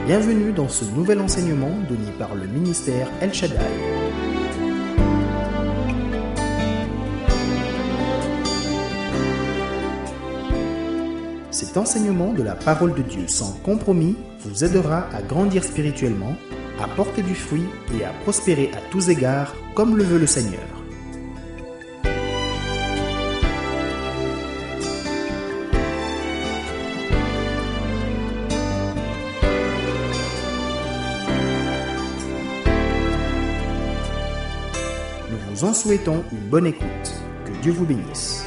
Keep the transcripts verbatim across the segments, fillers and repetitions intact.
Bienvenue dans ce nouvel enseignement donné par le ministère El Shaddai. Cet enseignement de la parole de Dieu sans compromis vous aidera à grandir spirituellement, à porter du fruit et à prospérer à tous égards comme le veut le Seigneur. Nous vous en souhaitons une bonne écoute. Que Dieu vous bénisse.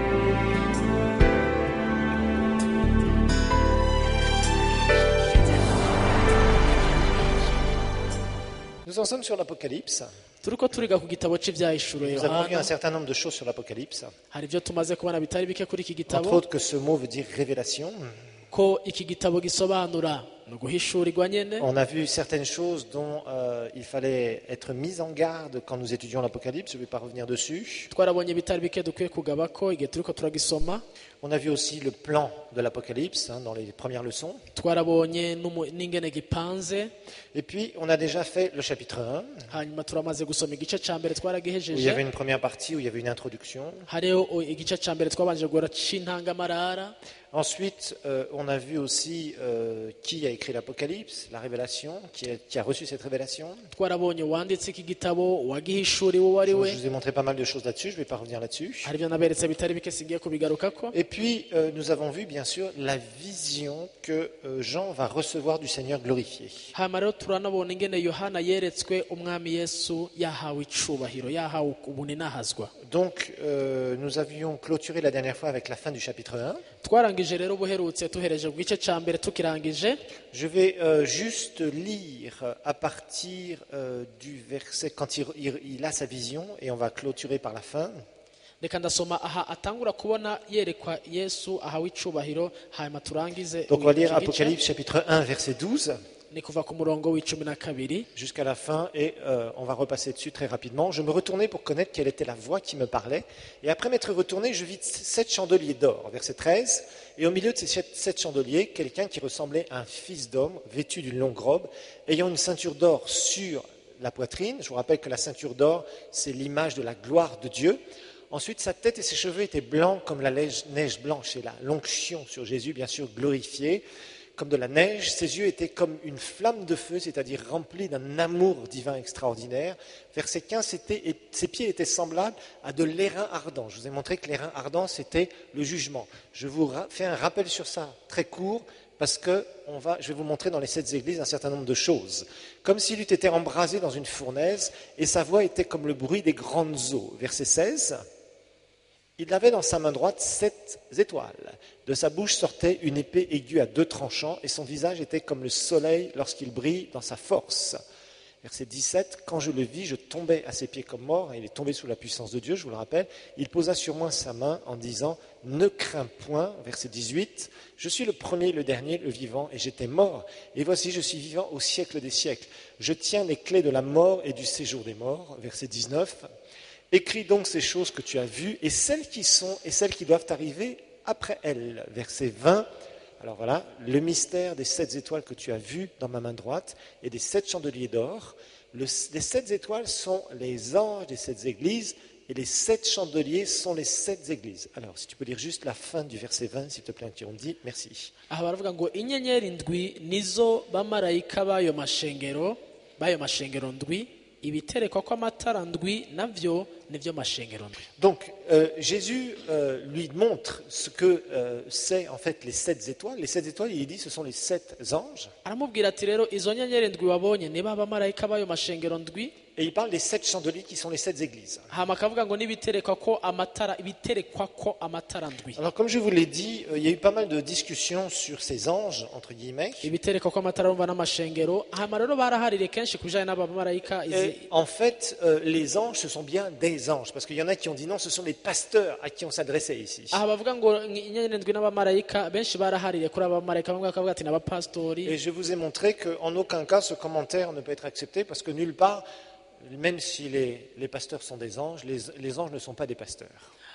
Nous en sommes sur l'Apocalypse. turiko turiga ku gitabo cy'ibyahishuro Nous avons vu un Yohana certain nombre de choses sur l'Apocalypse. hari ibyo tumaze kubona bitari bike kuri iki Entre gitabo autres que ce mot veut dire révélation. ko iki gitabo gisobanura no guhishurirwa nyene. On a vu certaines choses dont euh, il fallait être mis en garde quand nous étudions l'Apocalypse. Je ne vais pas revenir dessus. twarabonye bitari bike dukwiye kugaba ko igihe turiko turagisoma. On a vu aussi le plan de l'Apocalypse hein, dans les premières leçons. twarabonye n'umu- n'ingene gipanze. Et puis, on a déjà fait le chapitre un, hanyuma turamaze gusoma igice ca mbere où il y twaragihejeje. avait une première partie, où il y avait une introduction. hariho o- igice ca mbere twabanje guhora c'intangamarara. Ensuite, euh, on a vu aussi euh, qui a écrit l'Apocalypse, la révélation, qui a, qui a reçu cette révélation. twarabonye uwanditse iki gitabo uwagihishuriwe uwo ari Je we. vous ai montré pas mal de choses là-dessus, je ne vais pas revenir là-dessus. hari ibyo naberetse bitari bike sigiye kubigarukako. Et puis, euh, nous avons vu, bien sûr, la vision que euh, Jean va recevoir du Seigneur glorifié. hanyuma rero turanabona ingene yohana yeretswe umwami yesu yahawe icubahiro yahawe ubuninahazwa. Donc, euh, nous avions clôturé la dernière fois avec la fin du chapitre un. twarangije rero ubuherutse tuhereje ku gice ca mbere tukirangije. Je vais euh, juste lire à partir euh, du verset, quand il, il- il a sa vision, et on va clôturer par la fin. reka ndasoma aha atangura kubona yerekwa yesu ahawe icubahiro hanyuma turangize Donc, on va lire iki gice. Apocalypse chapitre un, verset douze, ni kuva ku murongo w'icumi na kabiri. jusqu'à la fin, et euh, on va repasser dessus très rapidement. Je me retournais pour connaître quelle était la voix qui me parlait, et après m'être retourné, je vis sept chandeliers d'or, verset treize, et au milieu de ces sept sept chandeliers, quelqu'un qui ressemblait à un fils d'homme, vêtu d'une longue robe, ayant une ceinture d'or sur la poitrine. Je vous rappelle que la ceinture d'or, c'est l'image de la gloire de Dieu. Ensuite, sa tête et ses cheveux étaient blancs comme la neige neige blanche, et la l'onction sur Jésus, bien sûr, glorifiée, comme de la neige. Ses yeux étaient comme une flamme de feu, c'est-à-dire remplis d'un amour divin extraordinaire. Verset quinze, c'était, et ses pieds étaient semblables à de l'airain ardent. Je vous ai montré que l'airain ardent, c'était le jugement. Je vous ra- fais un rappel sur ça, très court, parce que on va, je vais vous montrer dans les sept églises un certain nombre de choses. Comme s'il eût été embrasé dans une fournaise, et sa voix était comme le bruit des grandes eaux. Verset seize. Il avait dans sa main droite sept étoiles. De sa bouche sortait une épée aiguë à deux tranchants, et son visage était comme le soleil lorsqu'il brille dans sa force. Verset dix-sept, quand je le vis, je tombais à ses pieds comme mort, et il est tombé sous la puissance de Dieu, je vous le rappelle. Il posa sur moi sa main en disant, ne crains point. Verset dix-huit, je suis le premier, le dernier, le vivant, et j'étais mort. Et voici, je suis vivant au siècle des siècles. Je tiens les clés de la mort et du séjour des morts. Verset dix-neuf, écris donc ces choses que tu as vues, et celles qui sont, et celles qui doivent arriver après elles. Verset vingt, alors voilà, le mystère des sept étoiles que tu as vues dans ma main droite, et des sept chandeliers d'or. Le- les sept étoiles sont les anges des sept églises, et les sept chandeliers sont les sept églises. Alors, si tu peux lire juste la fin du verset vingt, s'il te plaît, tu on dit, merci. aha baravuga ngo inyenyeri ndwi nizo bamarayika b'ayo mashengero b'ayo mashengero ndwi ibiterekwa kw'amatara ndwi navyo nivyo mashengero ndwi. Donc, euh, Jésus euh, lui montre ce que euh, c'est en fait les sept étoiles. Les sept étoiles, il dit, ce sont les sept anges. aramubwira ati rero izo nyenyeri ndwi wabonye niba abamarayika b'ayo mashengero ndwi. Et il parle des sept chandeliers qui sont les sept églises. hama akavuga ngo n'ibiterekwa ko amatara ibiterekwa ko amatara ndwi. Alors, comme je vous l'ai dit, euh, il y a eu pas mal de discussions sur ces anges, entre guillemets. ibiterekwa ko amatara urumva n'amashengero. hama rero baraharire kenshi ku bijanye n'abamarayika izi. Et en fait, euh, les anges, ce sont bien des anges. Parce qu'il y en a qui ont dit non, ce sont les pasteurs à qui on s'adressait ici. aha bavuga ngo inyenyeri ndwi n'abamarayika benshi baraharire kuri abamarayika bamwe bakavuga ati n'abapasitori. Et je vous ai montré qu'en aucun cas, ce commentaire ne peut être accepté parce que nulle part, même si les, les pasteurs sont des anges, les, les anges ne sont pas des pasteurs.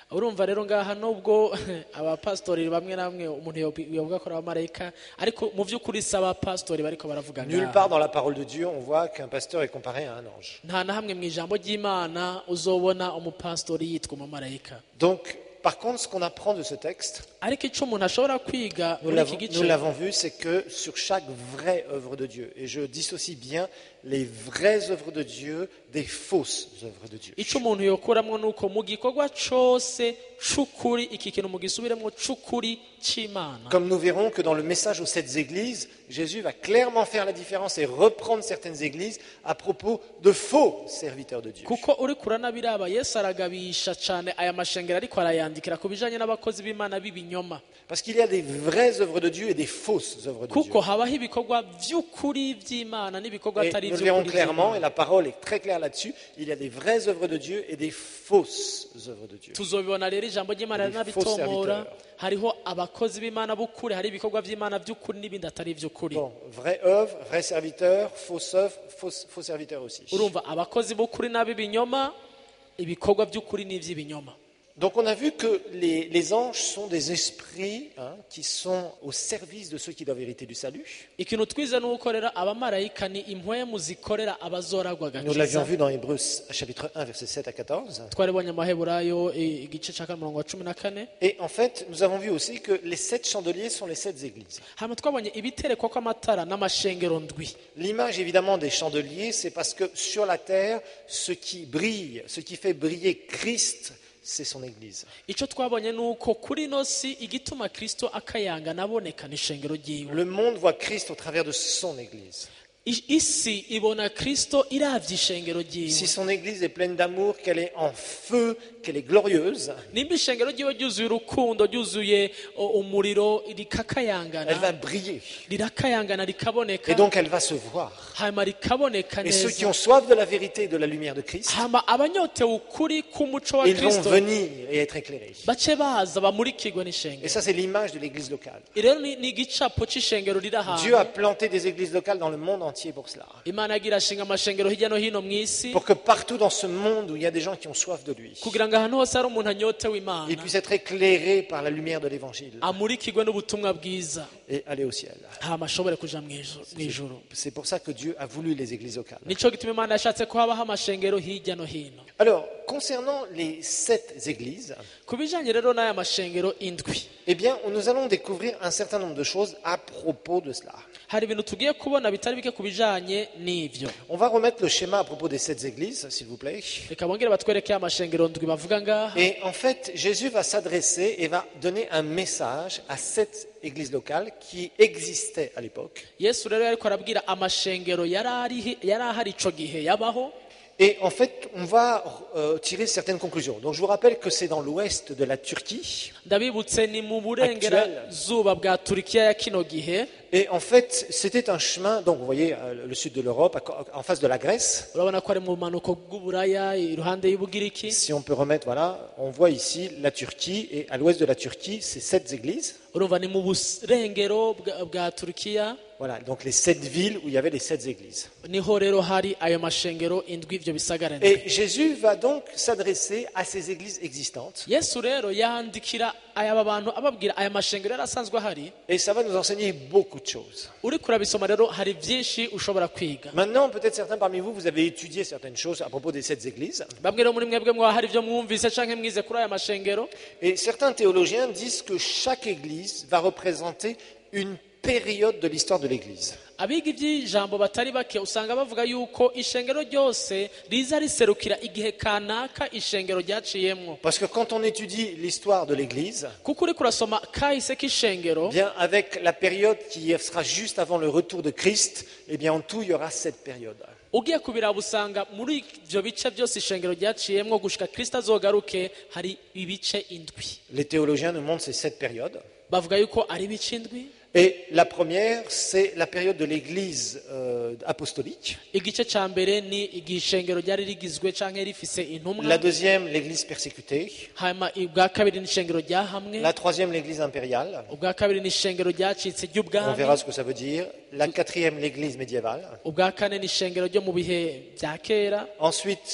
urumva rero ngaha nubwo abapastori bamwe namwe umuntu yovuga ko abamarayika ariko mu by'ukuri si abapastori bariko baravuga ngaha. Nulle part dans la parole de Dieu on voit qu'un pasteur est comparé à un ange. nta na hamwe mu ijambo ry'Imana uzobona umupastori yitwa umumarayika. Donc par contre, ce qu'on apprend de ce texte, ariko icyo umuntu ashobora kwiga nous muri iki l'avons, gice nous l'avons vu, c'est que sur chaque vraie œuvre de Dieu, et je dissocie bien les vraies œuvres de Dieu des fausses œuvres de Dieu. icyo umuntu yokuramwo nuko mu gikorwa cyose c'ukuri iki kintu mu gisubiremo c'ukuri c'Imana. Comme nous verrons que dans le message aux sept églises, Jésus va clairement faire la différence et reprendre certaines églises à propos de faux serviteurs de Dieu. kuko uri kurana biraba Yesu aragabisha cyane aya mashengero ariko arayandikira ku bijanye n'abakozi b'Imana b'ibinyoma. Parce qu'il y a des vraies œuvres de Dieu et des fausses œuvres de Dieu. kuko habaho ibikorwa by'ukuri by'Imana n'ibikorwa Et atari nous le verrons iby'ukuri clairement, et by'Imana. la parole est très claire là-dessus, il y a des vraies œuvres de Dieu et des fausses œuvres de Dieu. tuzobibona rero ijambo ry'Imana Des faux rinabitomora serviteurs. hariho abakozi b'Imana b'ukuri hari ibikorwa by'Imana by'ukuri n'ibindi atari iby'ukuri. Bon, vraie œuvre, vrai serviteur, fausse œuvre, faux, faux serviteur aussi. urumva abakozi b'ukuri n'ab'ibinyoma ibikorwa by'ukuri n'iby'ibinyoma. Donc on a vu que les, les anges sont des esprits hein, qui sont au service de ceux qui doivent hériter du salut. ikintu twize ni uko rero abamarayika ni impwemu zikorera abazoragwa Nous l'avions agakiza. vu dans Hébreux chapitre un, versets sept à quatorze. twaribonye amaheburayo i- igice cya kane umurongo wa cumi na kane. Et en fait, nous avons vu aussi que les sept chandeliers sont les sept églises. hanyuma twabonye ibiterekwa kw'amatara n'amashengero ndwi. L'image évidemment des chandeliers, c'est parce que sur la terre, ce qui brille, ce qui fait briller Christ, c'est son Église. icyo twabonye ni uko kuri ino si igituma Kristo akayanga naboneka n'ishengero ryiwe. Le monde voit Christ au travers de son Église. I- isi ibona Kristo iravye ishengero ryiwe. Si son Église est pleine d'amour, qu'elle est en feu, qu'elle est glorieuse, nimba ishengero ryiwe ryuzuye urukundo ryuzuye o- umuriro elle va rikakayangana briller. rirakayangana rikaboneka Et donc elle va se voir. hanyuma rikaboneka Et ceux qui neza. ont soif de la vérité et de la lumière de Christ, hama abanyotewe ukuri k'umuco wa ils vont Kristo venir et être éclairés. bace baza bamurikirwe Et n'ishengero. ça, c'est l'image de l'Église locale. rero ni ni igicapo c'ishengero riri Dieu a ahantu planté des églises locales dans le monde entier pour cela. imana agira ashinga amashengero hirya no hino mu isi Pour que partout dans ce monde où il y a des gens qui ont soif de lui, kugira ngo ahantu hose hari umuntu anyotewe imana ils puissent être éclairés par la lumière de l'Évangile amurikirwe n'ubutumwa bwiza et aller au ciel. hama ashobore kuja mu iju- mu ijuru. C'est pour ça que Dieu a voulu les églises locales. nico gituma imana yashatse ko habaho amashengero hirya no hino. Alors, concernant les sept églises, ku bijanye rero n'aya mashengero indwi eh bien, nous allons découvrir un certain nombre de choses à propos de cela. hari ibintu tugiye kubona bitari bike ku bijanye n'ivyo. On va remettre le schéma à propos des sept églises, s'il vous plaît. reka bongere batwereke amashengero ndwi bavuga ngaha. Et en fait, Jésus va s'adresser et va donner un message à sept églises locales qui existaient à l'époque. yesu rero yariko arabwira amashengero yari ari- yari ahari ico gihe yabaho. Et en fait, on va euh, tirer certaines conclusions. Donc je vous rappelle que c'est dans l'ouest de la Turquie. ndabibutse ni mu burengerazuba bwa turikiya ya kino gihe. Et en fait, c'était un chemin, donc vous voyez euh, le sud de l'Europe, à- en face de la Grèce. urabona ko ari mu bumanuko bw'uburaya iruhande y'ubugiriki. Si on peut remettre, voilà, on voit ici la Turquie, et à l'ouest de la Turquie, c'est sept églises. urumva ni mu burengero bwa- bwa turikiya Voilà, donc les sept villes où il y avait les sept églises. niho rero hari ayo mashengero indwi ivyo bisagara ndwi. Et Jésus va donc s'adresser à ces églises existantes. yesu rero yandikira aya bantu ababwira aya mashengero yari asanzwe ahari. Et ça va nous enseigner beaucoup de choses. uri kurabisoma rero hari byinshi ushobora kwiga. Maintenant, peut-être certains parmi vous, vous avez étudié certaines choses à propos des sept églises. bamwe rero muri mwebwe mwaba hari ibyo mwumvise canke mwize kuri aya mashengero. Et certains théologiens disent que chaque église va représenter une période de l'histoire de l'église. abiga iby'ijambo batari bake usanga bavuga yuko ishengero ryose riza riserukira igihe kanaka ishengero ryaciyemwo. Parce que quand on étudie l'histoire de l'église, kuko uri kurasoma kahise k'ishengero bien avec la période qui sera juste avant le retour de Christ, eh bien en tout il y aura cette période. ugiye kubiraba usanga muri ivyo bice byose ishengero ryaciyemwo gushika kristo azogaruke hari ibice indwi. Les théologiens nous montrent ces sept périodes. bavuga yuko ari ibice indwi. Et la première, c'est la période de l'église euh, apostolique. igice ca mbere ni igihe ishengero ryari rigizwe canke rifise intumwa. La deuxième, l'église persécutée. hanyuma ubwa kabiri ni ishengero ryahamwe. La troisième, l'église impériale. ubwa kabiri ni ishengero ryacitse On ry'ubwami. verra ce que ça veut dire. La quatrième, l'église médiévale. ubwa kane ni ishengero ryo mu bihe bya kera. Ensuite,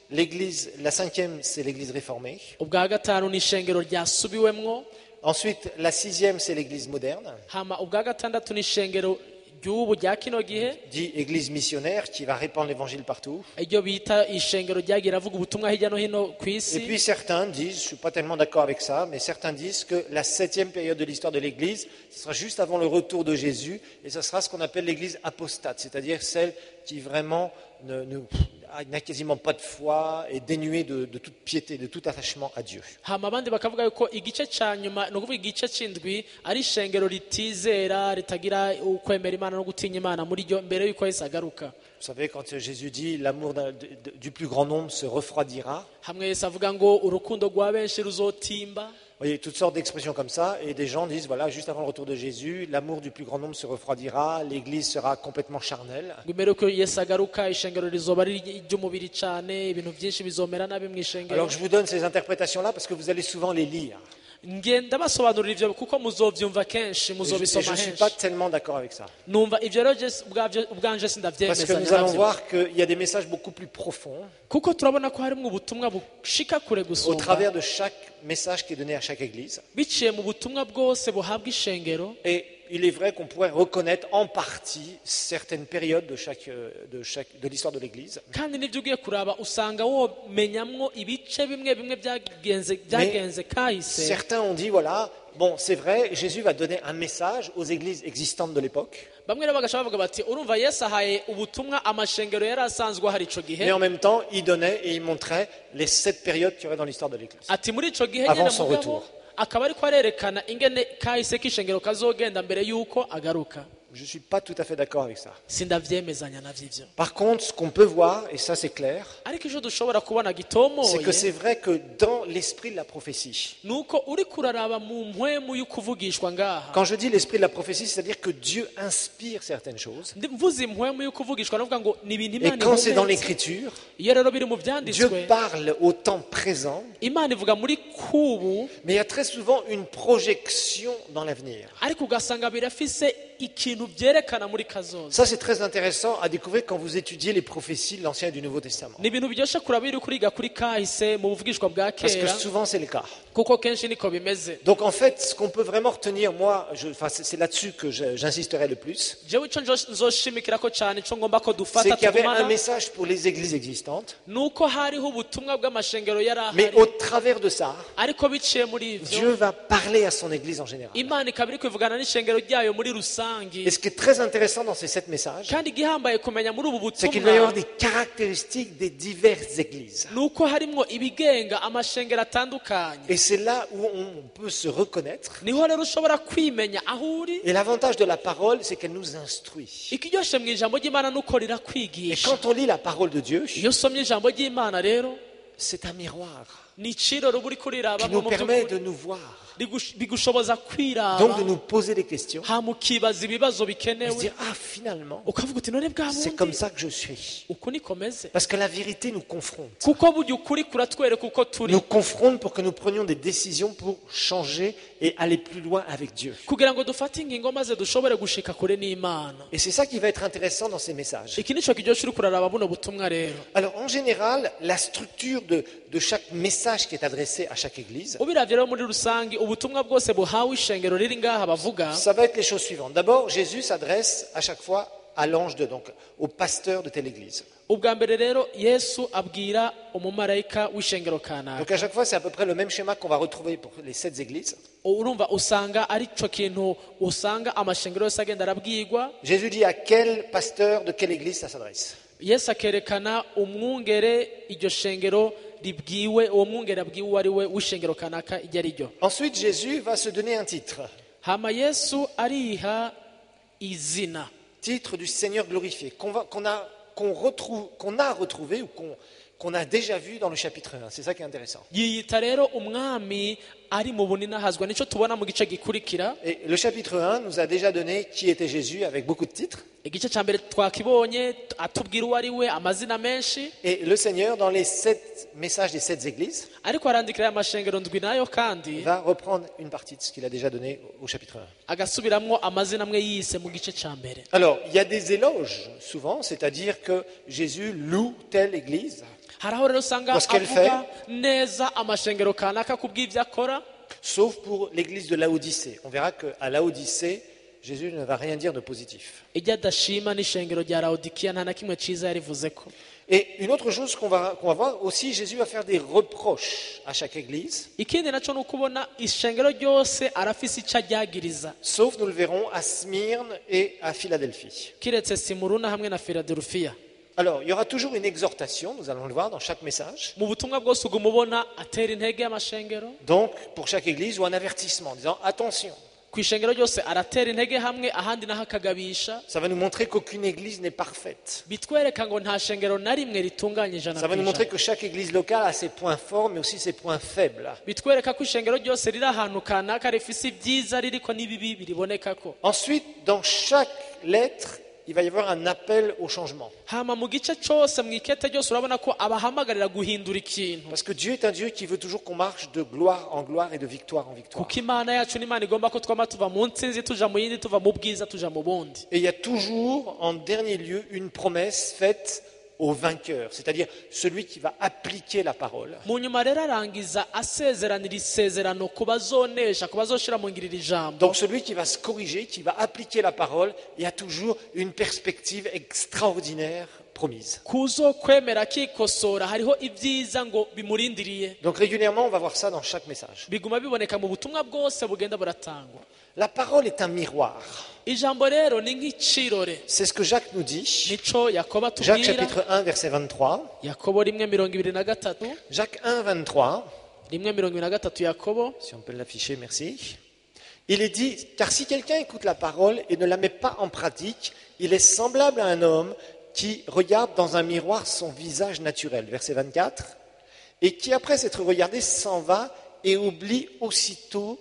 l'église, la cinquième, c'est l'église réformée. ubwa gatanu ni ishengero ryasubiwemwo. Ensuite, la sixième, c'est l'église moderne, hama ubwa gatandatu ni ishengero ry'ubu rya kino gihe, dit église missionnaire, qui va répandre l'évangile partout. iryo bita ishengero ryagiye ravuga ubutumwa hirya no hino ku Et isi. puis certains disent, je ne suis pas tellement d'accord avec ça, mais certains disent que la septième période de l'histoire de l'église, ce sera juste avant le retour de Jésus, et ce sera ce qu'on appelle l'église apostate, c'est-à-dire celle qui vraiment ne, ne- n'a quasiment pas de foi, est dénuée de, de toute piété, de tout attachement à Dieu. hama abandi bakavuga yuko igice ca nyuma ni ukuvuga igice c'indwi ari ishengero ritizera ritagira ukwemera imana no gutinya imana muri ryo mbere yuko yesu agaruka. Vous savez, quand Jésus dit l'amour d'un- de- de- du plus grand nombre se refroidira, hamwe yesu avuga ngo urukundo rwa benshi ruzotimba. vous voyez, toutes sortes d'expressions comme ça, et des gens disent, voilà, juste avant le retour de Jésus, l'amour du plus grand nombre se refroidira, l'église sera complètement charnelle. ngo imbere yuko yesu agaruka ishengero rizoba ari iry'umubiri cane, ibintu byinshi bizomera nabi mu ishengero. Alors je vous donne ces interprétations-là parce que vous allez souvent les lire. ngenda basobanurira ivyo kuko muzovyumva kenshi, Et je muzobisoma ne suis henshi. pas tellement d'accord avec ça. numva ivyo rero je- ubwavyo- ubwanje Parce que sindavyemeza nous allons navyo. voir qu'il y a des messages beaucoup plus profonds kuko turabona ko harimwo ubutumwa bushika kure au gusumba, travers de chaque message qui est donné à chaque église. biciye mu butumwa bwose buhabwa ishengero. Et il est vrai qu'on pourrait reconnaître en partie certaines périodes de, chaque, euh, de, chaque, de l'histoire de l'église. kandi n'ibyo ugiye kuraba usanga womenyamwo ibice bimwe bimwe byagenze byagenze kahise. Certains ont dit, voilà, bon, c'est vrai, Jésus va donner un message aux églises existantes de l'époque. bamwe rero bagaca bavuga bati urumva yesu ahaye ubutumwa amashengero yari asanzwe ahari ico gihe, Mais en même temps, il donnait et il montrait les sept périodes qu'il y aurait dans l'histoire de l'église. ati muri ico gihe Avant nyene son mugabo retour. akaba ariko arerekana ingene kahise k'ishengero kazogenda mbere yuko agaruka. Je ne suis pas tout à fait d'accord avec ça. sindavyemezanya navyo ivyo, Par contre, ce qu'on peut voir, et ça c'est clair, ariko ico dushobora kubona c'est que gitomoye c'est vrai que dans l'esprit de la prophétie, nuko uri kuraraba mu mpwemu y'ukuvugishwa ngaha. quand je dis l'esprit de la prophétie, c'est-à-dire que Dieu inspire certaines choses. Ndi- mvuze impwemu y'ukuvugishwa navuga ngo ni ibintu Et imana quand c'est dans ihumetse. l'écriture, iyo rero biri mu Dieu vyanditswe parle au temps présent, imana ivuga muri kubu, mais il y a très souvent une projection dans l'avenir. ariko ugasanga birafise ikintu vyerekana muri kazoza. Ça c'est très intéressant à découvrir quand vous étudiez les prophéties de l'Ancien et du Nouveau Testament. ni ibintu biryoshe kuraba iyo uri kuriga kuri kahise mu buvugishwa bwa Parce que kera, souvent c'est le cas. kuko kenshi niko bimeze. Donc en fait, ce qu'on peut vraiment retenir, moi, je, enfin, c'est c'est là-dessus que je- j'insisterai le plus, jewe ico njo- nzoshimikirako cane ico ngomba ko c'est dufata qu'il y avait un tugumana message pour les églises existantes, nuko hariho ubutumwa bw'amashengero yari mais ahari, au travers de ça, ariko biciye muri ivyo Dieu va parler à son église en général. imana ikaba iri kwivugana n'ishengero ryayo muri rusangi. Et ce qui est très intéressant dans ces sept messages, kandi igihambaye kumenya muri ubu c'est qu'il va y avoir butumwa des caractéristiques des diverses églises. nuko harimwo ibigenga amashengero atandukanye. Et c'est là où on peut se reconnaître. niho rero ushobora kwimenya aho uri. Et l'avantage de la parole, c'est qu'elle nous instruit. ikiryoshe mu ijambo ry'imana nuko Et rirakwigisha. quand on lit la parole de Dieu, iyo usomye ijambo ry'imana rero c'est un miroir ni iciro ruba uri qui kurirabamo nous mu permet by'ukuri. de nous voir, Rigush- bigushoboza donc de kwiraba nous poser des questions, hama ukibaza ibibazo et se bikenewe dire, ah finalement, ukavuga uti none bwa c'est comme bundi ça que je suis. uku niko meze. Parce que la vérité nous confronte. kuko burya ukuri kuratwereka uko turi, Nous confronte pour que nous prenions des décisions pour changer et aller plus loin avec Dieu. kugira ngo dufate ingingo maze dushobore gushika kure n'imana. Et c'est ça qui va être intéressant dans ces messages. iki nico kiryoshe uri kuraraba buno butumwa rero. Alors en général, la structure de, de chaque message qui est adressé à chaque église, ubiravye rero muri rusange ubutumwa bwose buhawe ishengero riri ngaha bavuga, ça va être les choses suivantes. D'abord, Jésus s'adresse à chaque fois à l'ange de, donc au pasteur de telle église. ubwa mbere rero yesu abwira umumarayika w'ishengero kanaka. Donc à chaque fois, c'est à peu près le même schéma qu'on va retrouver pour les sept églises. urumva usanga ari cyo kintu usanga amashengero yose agenda arabwirwa. Jésus dit à quel pasteur de quelle église ça s'adresse. yesu akerekana umwungere iryo shengero ribwiwe, uwo mwungere abwiwe uwo ari we w'ishengero kanaka iryo ari ryo. Ensuite, Jésus va se donner un titre. hama yesu ariha izina, Titre du Seigneur glorifié, qu'on va- qu'on a, qu'on retrouve, qu'on a retrouvé ou qu'on qu'on a déjà vu dans le chapitre un. C'est ça qui est intéressant. yiyita rero umwami ari mu buninahazwa nicyo tubona mu gice gikurikira. Et le chapitre un nous a déjà donné qui était Jésus avec beaucoup de titres. Igice cya mbere twakibonye atubwira uwo ari we amazina menshi. Et le Seigneur, dans les sept messages des sept églises, ariko arandikira aya mashengero ndwi nayo kandi va reprendre une partie de ce qu'il a déjà donné au chapitre un. agasubiramwo amazina amwe yise mu gice cya mbere. Alors, il y a des éloges souvent, c'est-à-dire que Jésus loue telle église, hari aho rero usanga Parce qu'elle avuga neza amashengero kanaka kubw'ibyo akora, sauf pour l'église de Laodicée. On verra qu'à Laodicée, Jésus ne va rien dire de positif. ijya adashima n'ishengero rya Laodikiya nta na kimwe cyiza yarivuze ko. Et une autre chose qu'on va, qu'on va voir aussi, Jésus va faire des reproches à chaque église, ikindi nacyo ni ukubona ishengero ryose arafise icyo aryagiriza, sauf, nous le verrons, à Smyrne et à Philadelphie. kiretse Simuruna hamwe na Filadelufiya. Alors, il y aura toujours une exhortation, nous allons le voir dans chaque message, mu butumwa bwose uguma ubona atera intege y'amashengero, donc pour chaque église, ou un avertissement, en disant attention. ku ishengero ryose aratera intege hamwe, ahandi naho akagabisha. Ça va nous montrer qu'aucune église n'est parfaite. bitwereka ngo nta shengero na rimwe ritunganye ijana Ça va ku nous montrer ijana. que chaque église locale a ses points forts, mais aussi ses points faibles. bitwereka ko ishengero ryose riri ahantu kanaka rifise ibyiza ririko n'ibibi biriboneka ko. Ensuite, dans chaque lettre, il va y avoir un appel au changement. hama mu gice cyose mu ikete ryose urabona ko abahamagarira guhindura ikintu, Parce que Dieu est un Dieu qui veut toujours qu'on marche de gloire en gloire et de victoire en victoire. kuko imana yacu ni imana igomba ko twama tuva mu ntsinzi tuja mu yindi, tuva mu bwiza tuja mu bundi. Et il y a toujours, en dernier lieu, une promesse faite au vainqueur, c'est-à-dire celui qui va appliquer la parole. mu nyuma rero arangiza asezeranira isezerano ku bazonesha, ku bazoshira mu ngirira ijambo. Donc celui qui va se corriger, qui va appliquer la parole, il y a toujours une perspective extraordinaire promise. kuzo kwemera akikosora hariho ibyiza ngo bimurindiriye. Donc régulièrement, on va voir ça dans chaque message. biguma biboneka mu butumwa bwose bugenda buratangwa. La parole est un miroir. ijambo rero ni nk'icirore, C'est ce que Jacques nous dit. nico Yakobo Jacques atubwira. chapitre un, verset vingt-trois. Yakobo rimwe mirongo ibiri na gatatu Jacques un, vingt-trois. rimwe mirongo ibiri na gatatu Yakobo. Si on peut l'afficher, merci. Il est dit, car si quelqu'un écoute la parole et ne la met pas en pratique, il est semblable à un homme qui regarde dans un miroir son visage naturel, verset vingt-quatre, et qui après s'être regardé s'en va et oublie aussitôt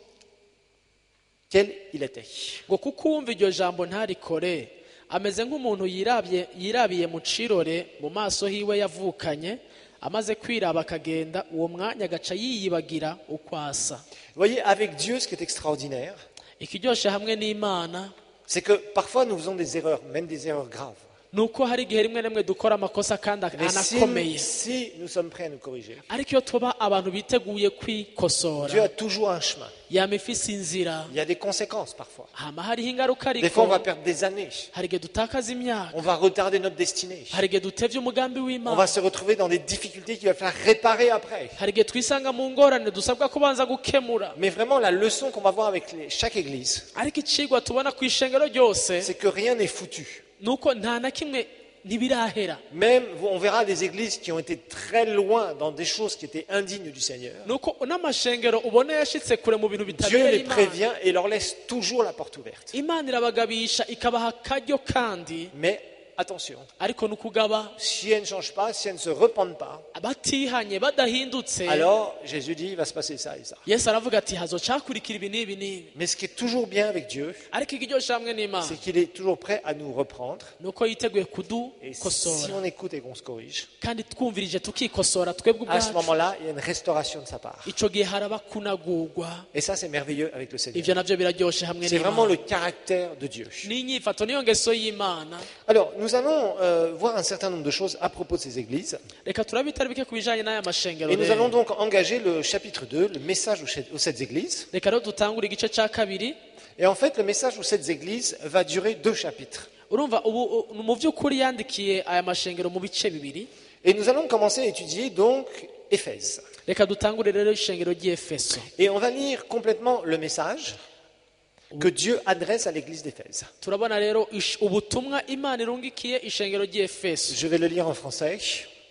quel il était. ngo kuko uwumva iryo jambo ntarikore ameze nk'umuntu yirabye yirabiye mu cirore mu maso hiwe yavukanye, amaze kwiraba akagenda, uwo mwanya agaca yiyibagira uko asa. Vous voyez, avec Dieu, ce qui est extraordinaire, ikiryoshe hamwe n'Imana c'est que parfois nous faisons des erreurs, même des erreurs graves. ni uko hari igihe rimwe na rimwe dukora amakosa kandi Mais si, anakomeye, si nous sommes prêts à nous corriger, ariko iyo tuba abantu biteguye Dieu kwikosora, a toujours un chemin. yama ifise inzira, Il y a des conséquences parfois. hama hariho ingaruka Des fois, on ariko va perdre des années. hari igihe dutakaza imyaka, On va retarder notre destinée. hari igihe dutevye umugambi On va w'Imana, se retrouver dans des difficultés qu'il va falloir réparer après. hari igihe twisanga mu ngorane dusabwa kubanza gukemura. Mais vraiment, la leçon qu'on va voir avec les- chaque église, ariko icigwa tubona ku ishengero ryose c'est que rien n'est foutu. ni uko nta na kimwe ntibirahera. Même, on verra des églises qui ont été très loin dans des choses qui étaient indignes du Seigneur. ni uko n'amashengero ubona yashitse kure mu bintu Dieu bitabera les Imana, prévient et leur laisse toujours la porte ouverte. Imana irabagabisha ikabaha akaryo kandi, Mais attention, ariko ni ukugaba si elles ne changent pas, si elles ne se repentent pas, batihanye badahindutse. alors Jésus dit, il va se passer ça et ça. Yesu aravuga ati hazoca hakurikira ibi n'ibi n'ibi. Mais ce qui est toujours bien avec Dieu, ariko ikiryoshe hamwe n'Imana c'est qu'il est toujours prêt à nous reprendre. ni uko yiteguye Et si kudukosora, on écoute et qu'on se corrige, kandi twumvirije tukikosora twebwe à ce ubwacu, moment-là, il y a une restauration de sa part. ico gihe haraba kunagurwa. Et ça, c'est merveilleux avec le Seigneur. ivyo navyo biraryoshe hamwe C'est vraiment n'Imana. le caractère de Dieu. n'inyifato niyo ngeso y'Imana. Alors, nous allons euh, voir un certain nombre de choses à propos de ces églises. reka turabe bitari bike ku bijanye n'aya mashengero Et nous rero. allons donc engager le chapitre deux, le message aux sept- aux sept églises. reka rero dutangure igice ca kabiri. Et en fait, le message aux sept églises va durer deux chapitres. urumva ubu u- mu by'ukuri yandikiye aya mashengero mu bice bibiri. Et nous allons commencer à étudier donc Éphèse. reka dutangure rero ishengero ry'Efeso. Et on va lire complètement le message que Dieu adresse à l'église d'Éphèse. turabona rero ish- ubutumwa Imana irungikiye ishengero ry'Efeso. Je vais le lire en français.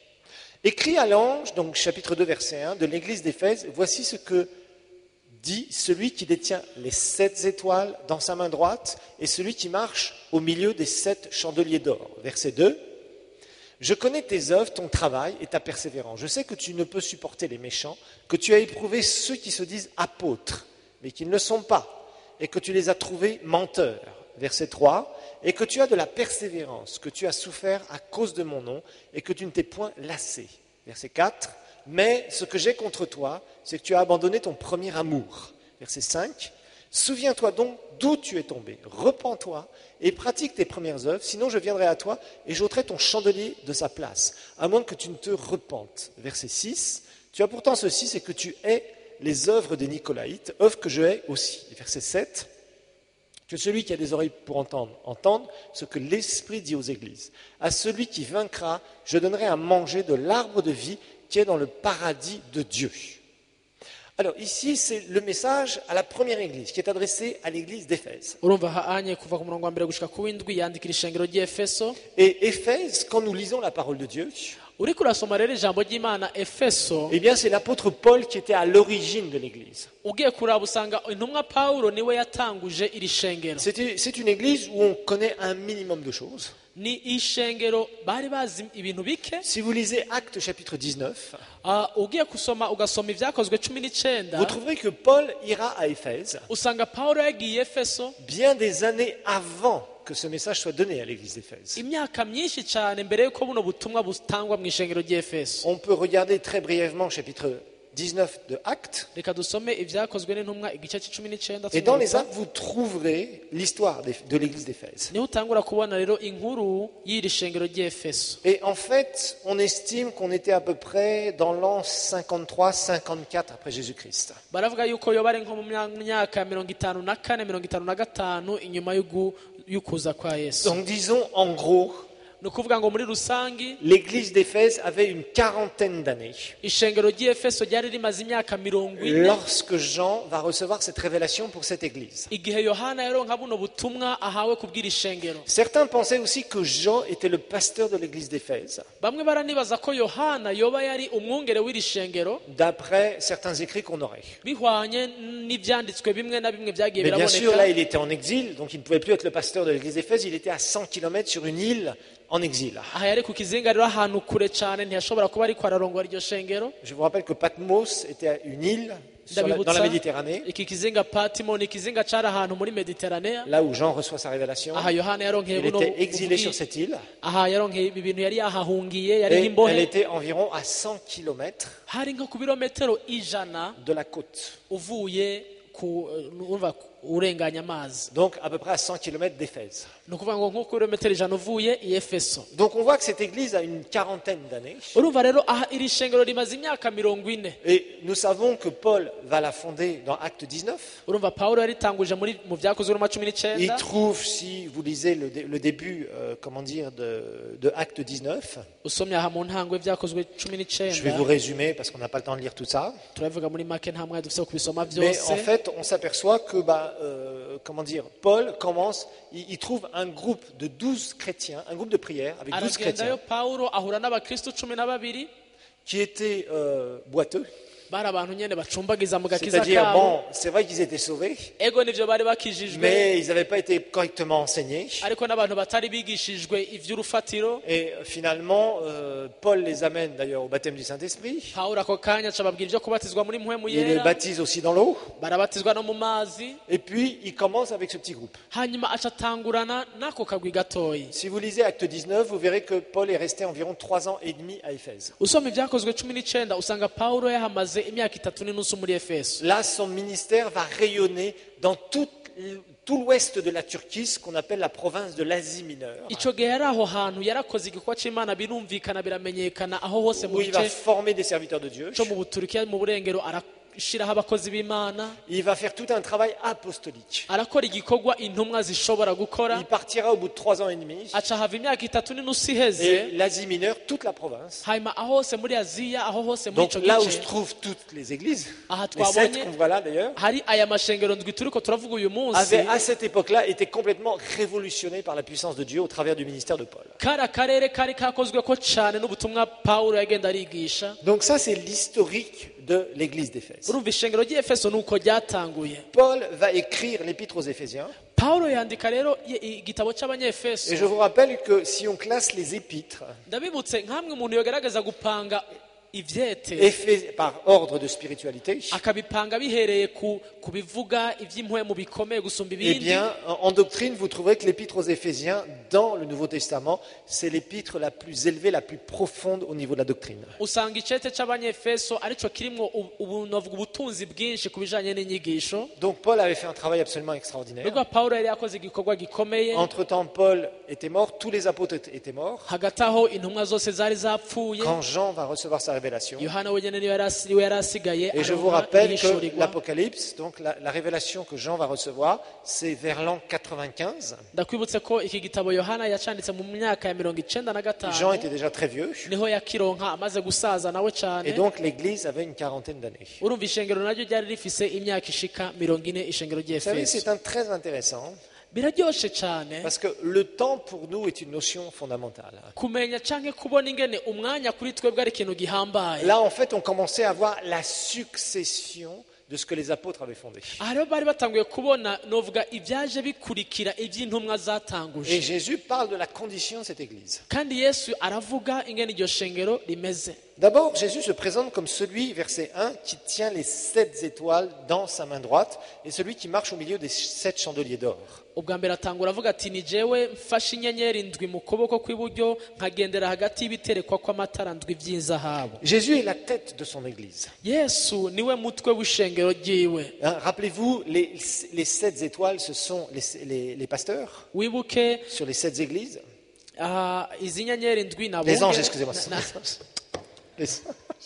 Écrit à l'ange, donc chapitre deux, verset un, de l'église d'Éphèse, voici ce que dit celui qui détient les sept étoiles dans sa main droite et celui qui marche au milieu des sept chandeliers d'or. Verset deux. Je connais tes œuvres, ton travail et ta persévérance. Je sais que tu ne peux supporter les méchants, que tu as éprouvé ceux qui se disent apôtres, mais qui ne le sont pas, et que tu les as trouvés menteurs. Verset trois. Et que tu as de la persévérance, que tu as souffert à cause de mon nom, et que tu ne t'es point lassé. Verset quatre. Mais ce que j'ai contre toi, c'est que tu as abandonné ton premier amour. Verset cinq. Souviens-toi donc d'où tu es tombé, repens-toi et pratique tes premières œuvres, sinon je viendrai à toi et j'ôterai ton chandelier de sa place, à moins que tu ne te repentes. Verset six, tu as pourtant ceci, c'est que tu hais les œuvres des Nicolaïtes, œuvres que je hais aussi. Verset sept, que celui qui a des oreilles pour entendre, entende ce que l'Esprit dit aux églises. À celui qui vaincra, je donnerai à manger de l'arbre de vie qui est dans le paradis de Dieu. Alors ici, c'est le message à la première église qui est adressé à l'église d'Éphèse. urumva hanye kuva ku murongo wa mbere gushika ku w'indwi yandikira ishengero ry'Efeso. Et Éphèse, quand nous lisons la parole de Dieu, uriko urasoma rero ijambo ry'Imana Efeso, eh bien c'est l'apôtre Paul qui était à l'origine de l'église. ugiye kuraba usanga intumwa Pawulo niwe yatanguje iri shengero. C'était- C'est une église où on connaît un minimum de choses. Ni ishengero bari bazi ibintu bike. Si vous lisez Actes chapitre dix-neuf, Ah, ugiye kusoma ugasoma ibyakozwe cumi n'icenda vous trouverez que Paul ira à Éphèse usanga Pawulo yagiye Efeso bien des années avant que ce message soit donné à l'église d'Éphèse. imyaka myinshi cyane mbere yuko buno butumwa butangwa mu ishengero ry'Efeso. On peut regarder très brièvement chapitre dix-neuf de Actes. Reka dusome ibyakozwe n'intumwa igice cy'icumi n'icenda. Et dans les Actes, vous trouverez l'histoire des- de l'église d'Éphèse. niho utangura kubona rero inkuru y'iri shengero ry'Efeso. Et en fait, on estime qu'on était à peu près dans l'an cinquante-trois cinquante-quatre après Jésus-Christ. baravuga yuko yoba ari nko mu mya- myaka mirongo itanu na kane mirongo itanu na gatanu inyuma y'ugu- y'ukuza kwa Yesu. Donc disons en gros, ni ukuvuga ngo muri rusangi l'église d'Éphèse avait une quarantaine d'années ishengero ry'Efeso ryari rimaze imyaka mirongo ine lorsque Jean va recevoir cette révélation pour cette église. igihe Yohana yaronka buno butumwa ahawe kubwira ishengero. Certains pensaient aussi que Jean était le pasteur de l'église d'Éphèse, bamwe baranibaza ko Yohana yoba yari umwungere w'iri shengero d'après certains écrits qu'on aurait. bihwanye n'ibyanditswe bimwe na bimwe byagiye Mais bien sûr, là, biraboneka. il était en exil, donc il ne pouvait plus être le pasteur de l'église d'Éphèse, il était à cent kilomètres sur une île en exil. aha yari ku kizinga rero ahantu kure cyane ntiyashobora kuba ariko ararongora iryo shengero. Je vous rappelle que Patmos était une île sur la- dans la ndabibutsa Méditerranée, iki kizinga Patimo ni ikizinga cyari ahantu muri Mediterranea. là où Jean reçoit sa révélation. aha Yohana yaronkeye Il buno était exilé ubwi- sur cette île aha yaronkeye ibi bintu yari yahahungiye yari et elle nk'imbohe. était environ à cent kilomètres hari nko ku birometero ijana de la côte. uvuye ku urumva urenganya amazi. Donc à peu près à cent kilomètres d'Éphèse. ni ukuvuga ngo nko ku birometero ijana uvuye i Efeso. Donc on voit que cette église a une quarantaine d'années. urumva rero aha iri shengero rimaze imyaka mirongo ine. Et nous savons que Paul va la fonder dans Acte dix-neuf. urumva Pawulo yaritanguje muri mu byakozwe n'uma cumi Il n'icyenda. trouve, si vous lisez le, dé- le début, euh, comment dire, de, de Acte dix-neuf, usomye aha mu ntango y'ibyakozwe cumi je vais vous n'icyenda résumer parce qu'on n'a pas le temps de lire tout ça. turabivuga muri make nta mwanya dufite wo kubisoma Mais byose. en fait, on s'aperçoit que, bah, euh, comment dire, Paul commence, il, il trouve un groupe de douze chrétiens, un groupe de prière avec douze aragendayo chrétiens Pawulo ahura n'abakristo cumi na babiri qui étaient euh, boiteux. bari abantu nyene bacumbagiza mu gakiza C'est-à-dire, kabo. bon, c'est vrai qu'ils étaient sauvés, ego nivyo bari bakijijwe mais ils n'avaient pas été correctement enseignés. ariko n'abantu batari bigishijwe ivy'urufatiro. Et finalement, euh, Paul les amène d'ailleurs au baptême du Saint-Esprit. Pawulo ako kanya aca ababwira ivyo kubatizwa muri mpwemu Il les yera, baptise aussi dans l'eau. barabatizwa no mu mazi, Et puis, il commence avec ce petit groupe. hanyuma aca atangurana n'ako kagwi gatoyi. Si vous lisez Acte dix-neuf, vous verrez que Paul est resté environ trois ans et demi à Éphèse. usoma ibyakozwe cumi n'icenda usanga Pawulo yahamaze imyaka itatu n'inusu muri Efeso. Là, son ministère va rayonner dans tout, tout l'ouest de la Turquie, ce qu'on appelle la province de l'Asie mineure, ico gihe yari aho hantu yarakoze igikorwa c'Imana birumvikana biramenyekana aho hose mu où il va gice former des serviteurs de Dieu. co mu Buturikiya mu burengero arashiraho abakozi b'Imana, Il va faire tout un travail apostolique. arakora igikorwa intumwa zishobora gukora. Il partira au bout de trois ans et demi. aca hava imyaka itatu n'inusu iheze, Et l'Asie mineure, toute la province. hanyuma aho hose muri Aziya aho hose muri Donc ico là où se gice trouvent toutes les églises, aha les sept twabonye qu'on voit là d'ailleurs, hari aya mashengero ndwi turiko turavuga uyu munsi avaient à cette époque-là été complètement révolutionnés par la puissance de Dieu au travers du ministère de Paul. kari akarere kari kakozweko cane n'ubutumwa Pawulo yagenda arigisha. Donc ça, c'est l'historique de l'église d'Éphèse. urumva ishengero ry'Efeso nuko ryatanguye. Paul va écrire l'épître aux Éphésiens pawulo yandika rero i- igitabo Et cy'abanyefeso je vous rappelle que si on classe les épîtres ndabibutse nk'amwe umuntu yogerageza gupanga ivyete Éphes- par ordre de spiritualité, akabipanga bihereye ku ku bivuga iby'impwemu bikomeye gusumba eh ibindi bien, en en doctrine, vous trouverez que l'épître aux Éphésiens, dans le Nouveau Testament, c'est l'épître la plus élevée, la plus profonde au niveau de la doctrine. usanga icete c'abanyefeso arico kirimwo ubu- ubu novuga ubutunzi bwinshi ku bijanye n'inyigisho Donc Paul avait fait un travail absolument extraordinaire. nubwo pawulo yari yakoze igikorwa gikomeye Entre-temps, Paul était mort, tous les apôtres étaient- étaient morts. hagati aho intumwa zose zari zapfuye Quand Jean va recevoir sa révélation, yohana wenyene niwe yari asi- niwe yari asigaye et je vous aronka rappelle que ihishurirwa. l'Apocalypse, donc la, la révélation que Jean va recevoir, c'est vers l'an quatre-vingt-quinze. ndakwibutse ko iki gitabo yohana yacanditse mu myaka ya mirongo icenda na Jean gatanu était déjà très vieux, niho yakironka amaze gusaza nawe et cane donc l'Église avait une quarantaine d'années. urumva ishengero naryo ryari rifise imyaka ishika mirongo ine ishengero Vous savez, ry'efeso c'est un très intéressant, biraryoshe cane parce que le temps pour nous est une notion fondamentale. kumenya canke kubona ingene umwanya kuri twebwe ari ikintu gihambaye Là, en fait, on commençait à voir la succession de ce que les apôtres avaient fondé. aha rero bari batanguye kubona novuga ibyaje bikurikira iby'intumwa Et zatanguje Jésus parle de la condition de cette Église. kandi yesu aravuga ingene iryo shengero rimeze D'abord, Jésus se présente comme celui, verset un, qui tient les sept étoiles dans sa main droite et celui qui marche au milieu des sept chandeliers d'or. ubwa mbere atangura avuga ati ni jewe mfashe inyenyeri ndwi mu kuboko kw'iburyo nkagendera hagati y'ibiterekwa kw'amatara ndwi by'inzahabu Jésus est la tête de son Église. yesu niwe mutwe w'ishengero ryiwe Hein, rappelez-vous, les, les sept étoiles, ce sont les, les- les pasteurs wibuke sur les sept églises. ah, izi nyenyeri ndwi nabo Les anges, excusez-moi. na- Les-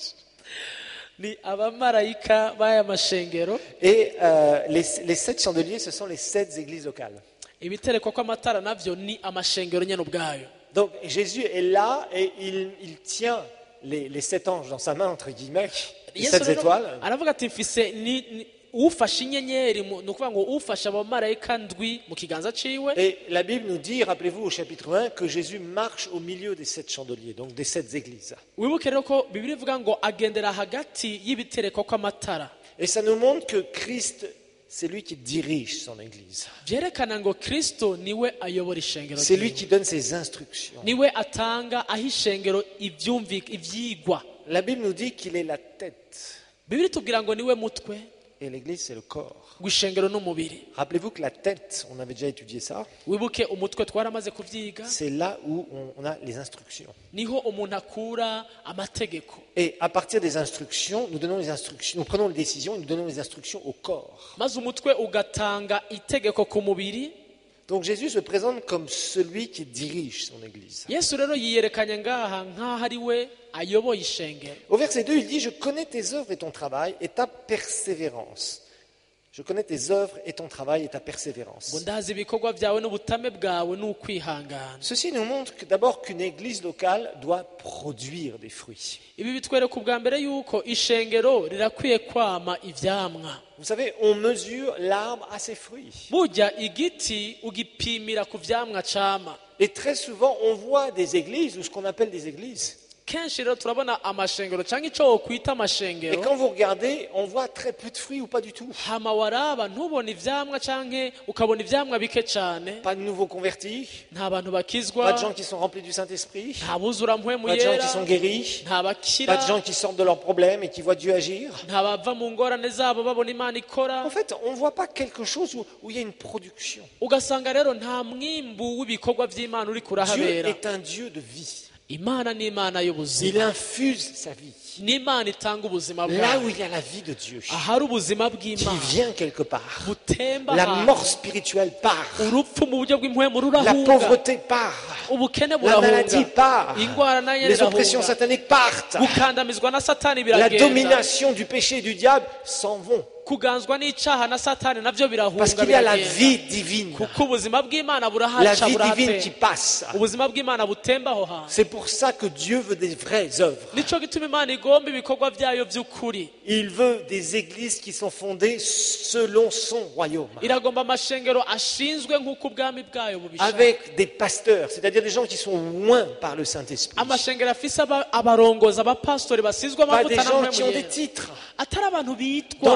ni abamarayika b'aya mashengero Et euh, les, les sept chandeliers, ce sont les sept églises locales. ibiterekwa kw'amatara navyo ni amashengero nyene ubwayo Donc Jésus est là et il, il tient les, les sept anges dans sa main, entre guillemets, les yesu sept rero étoiles. aravuga ati mfise ni- ni- ufashe inyenyeri mu- ni ukuvuga ngo ufashe abamarayika ndwi mu kiganza ciwe Et la Bible nous dit, rappelez-vous au chapitre un, que Jésus marche au milieu des sept chandeliers, donc des sept églises. wibuke rero ko bibiri ivuga ngo agendera hagati y'ibiterekwa kw'amatara Et ça nous montre que Christ, c'est lui qui dirige son église. byerekana ngo kristo niwe ayobora ishengero C'est lui ryiwe. qui donne ses instructions. niwe atanga aho ishengero ibyumvi- ivyigwa La Bible nous dit qu'il est la tête bibiri tubwira ngo niwe mutwe et l'église c'est le corps. w'ishengero n'umubiri Rappelez-vous que la tête, on avait déjà étudié ça, wibuke umutwe twaramaze kuvyiga c'est là où on, on a les instructions. niho umuntu akura amategeko Et à partir des instructions, nous donnons les instructions, nous prenons les décisions et nous donnons les instructions au corps. maze umutwe ugatanga itegeko ku mubiri Donc Jésus se présente comme celui qui dirige son église. yesu rero yiyerekanye ngaha nk'aho ari we ayoboye ishengero Au verset deux, il dit, je connais tes œuvres et ton travail et ta persévérance. Je connais tes œuvres et ton travail et ta ngo persévérance. ndazi ibikorwa byawe n'ubutame bwawe n'ukwihangana Ceci nous montre que d'abord qu'une église locale doit produire des fruits. ibi bitwereka ubwa mbere yuko ishengero rirakwiye kwama ivyamwa Vous savez, on mesure l'arbre à ses fruits. burya igiti ugipimira ku vyamwa cama Et très souvent, on voit des églises, ou ce qu'on appelle des églises. kenshi rero turabona amashengero cyangwa icyo wokwita Et amashengero quand vous regardez, on voit très peu de fruits ou pas du tout. hama waraba ntubone ivyamwa canke ukabona ivyamwa bike cane Pas de nouveaux convertis, nta bantu pas bakizwa de gens qui sont remplis du Saint-Esprit, nta buzura mpwemu pas de gens yera qui sont guéris, nta bakira pas de gens qui sortent de leurs problèmes et qui voient Dieu agir. nta bava mu ngorane zabo babona imana ikora En fait, on ne voit pas quelque chose où, où il y a une production. ugasanga rero nta mwimbu w'ibikorwa by'imana uri Dieu kurahabera est un Dieu de vie. imana ni imana Il y'ubuzima infuse sa vie. ni imana itanga ubuzima Là où bwawe il y a la vie de Dieu, ahari ubuzima qui bw'imana vient quelque part. butemba La ahantu. mort spirituelle part. urupfu mu buryo bw'impwemu La rurahunga pauvreté part. ubukene La maladie burahunga part. ingwara nayo Les oppressions irahunga sataniques partent. gukandamizwa na satani La biragenda domination du péché et du diable s'en vont. kuganzwa n'icaha na satani navyo birahunga Parce qu'il y a la biragenda. vie divine. kuko ubuzima bw'imana La burahaca vie divine qui burahatemba passe. ubuzima bw'imana butemba aho hantu C'est pour ça que Dieu veut des vraies œuvres. nico gituma imana igomba ibikorwa byayo by'ukuri Il veut des églises qui sont fondées selon son royaume. iragomba amashengero ashinzwe nk'uko ubwami bwayo bubishaka Avec des pasteurs, c'est-à-dire des gens qui sont loin par le Saint-Esprit. amashengero afise aba- abarongozi abapasitori basizwe Pas des amavuta na gens qui ont mpwemu des yera titres. atari abantu bitwa Dont le titre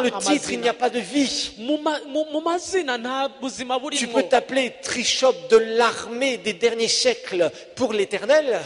titre, il n'y a pas de vie. mu ma- mu- mu mazina nta buzima Tu burimo. peux t'appeler Trichope de l'armée des derniers siècles pour l'éternel.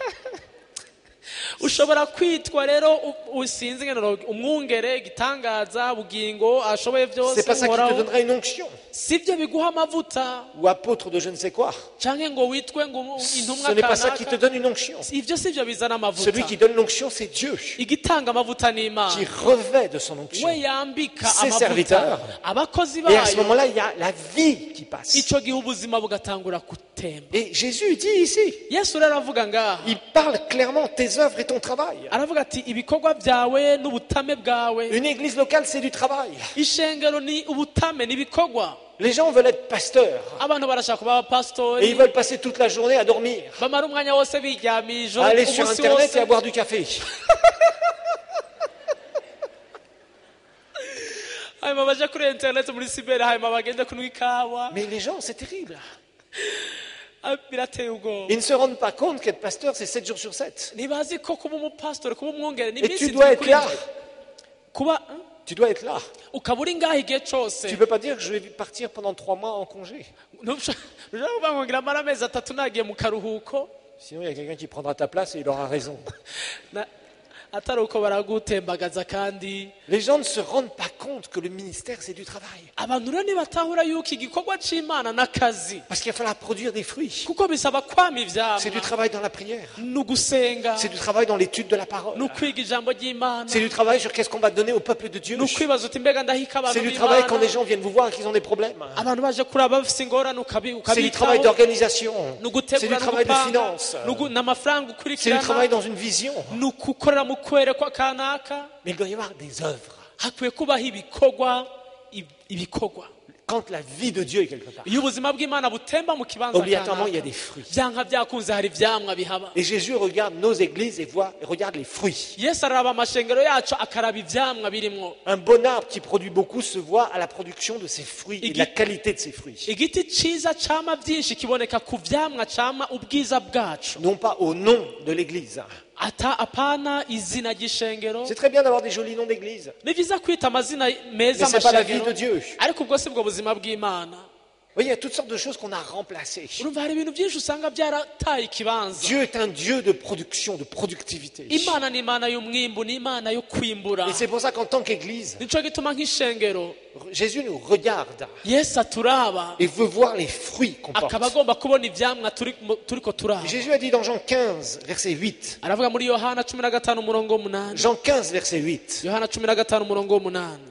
Ushobora kwitwa rero u- usinzi ngeno umwungere igitangaza bugingo ashoboye byose C'est pas ça qui te uhoraho. donnera une onction. Sibyo biguha amavuta Ou apôtre de je ne sais quoi. canke ngo witwe ngo intumwa Ce n'est pas ça qui te kanaka. donne une onction. Ivyo sivyo bizana amavuta. Celui qui donne l'onction, c'est Dieu, igitanga amavuta ni Imana. qui revêt de son onction. We yambika Ses amavuta serviteurs. abakozi Et à ce bayo. moment-là, il y a la vie qui passe. Ico gihe ubuzima bugatangura gutemba. Et Jésus dit ici, Yesu rero aravuga ngaha, il parle clairement tes œuvres et ton travail. aravuga ati ibikorwa byawe n'ubutame bwawe. Une église locale, c'est du travail. Ishengero ni ubutame n'ibikorwa. Les gens veulent être pasteurs. Abantu barashaka kuba Et abapasitori, ils veulent passer toute la journée à dormir, bamara umwanya wose biryamiye à ijoro aller sur umunsi Internet wose. et à boire du café. hanyuma baje kuri internet muri siberi hanyuma bagende kunywa ikawa. Mais les gens, c'est terrible. Ah, birateye ubwoba. Ils ne se rendent pas compte qu'être pasteur, c'est sept jours sur sept. Ntibazi ko kuba umupasitori kuba umwungere ni Et iminsi tu dois itatu être kuri là. ndwi. kuba hein? Tu dois être là. ukaba uri ngaho igihe cyose. Tu ne peux pas dire que je vais partir pendant trois mois en congé. Ntushobora kuvuga ngo ngira amara amezi atatu nagiye mu karuhuko. Sinon, il y a quelqu'un qui prendra ta place et il aura raison. Na- atari uko baragutembagaza kandi Les gens ne se rendent pas compte que le ministère, c'est du travail. abantu rero ntibatahura yuko igikorwa c'Imana n'akazi Parce qu'il va falloir produire des fruits. kuko bisaba kwama C'est du ivyamwa travail dans la prière. ni ugusenga C'est du travail dans l'étude de la parole. ni ukwiga ijambo ry'Imana C'est du travail sur qu'est-ce qu'on va donner au peuple de Dieu. ni ukwibaza uti mbega ndahika abantu C'est du travail quand b'Imana les gens viennent vous voir et qu'ils ont des problèmes. abantu baje kuraba bafise ingorane ukabi- C'est du travail ukabitaho d'organisation. ni C'est du ugutegura no travail de gupanga finance. ni ugu- n'amafaranga C'est du travail ukurikirana dans une vision. ni ukukorera mu kwerekwa kanaka. Mais il doit y avoir des œuvres. hakwiye kubaho ibikorwa ib- ibikorwa Quand la vie de Dieu est quelque part, iyo ubuzima bw'Imana butemba mu kibanza obligatoirement, il y a kanaka des fruits. byanka byakunze hari ivyamwa bihaba. Et Jésus regarde nos églises et voit, et regarde les fruits. Yesu araraba amashengero yacu akaraba ivyamwa birimwo. Un bon arbre qui produit beaucoup se voit à la production de ses fruits et de la qualité de ses fruits. igiti ciza cama vyinshi kiboneka ku vyamwa cama ubwiza bwacu, Non pas au nom de l'église. ata apana izina ry'ishengero. C'est très bien d'avoir des jolis noms d'église. Ni vyiza kwita amazina meza Mais c'est pas la vie de amashengero, Dieu. ariko ubwo si bwo buzima bw'Imana. Vous voyez, il y a toutes sortes de choses qu'on a remplacées. Urumva hari ibintu vyinshi usanga vyarataye ikibanza. Dieu est un Dieu de production, de productivité. Imana ni Imana y'umwimbu, ni Imana yo kwimbura. Et c'est pour ça qu'en tant qu'église, Nico gituma nk'ishengero Jésus nous regarde Yesu aturaba et veut voir les fruits qu'on porte. akaba agomba kubona ivyamwa turi- mu- turiko turaba. Jésus a dit dans Jean quinze, verset huit. Aravuga muri Yohana cumi na gatanu umurongo w'umunani. Jean quinze, verset huit. Yohana cumi na gatanu umurongo w'umunani.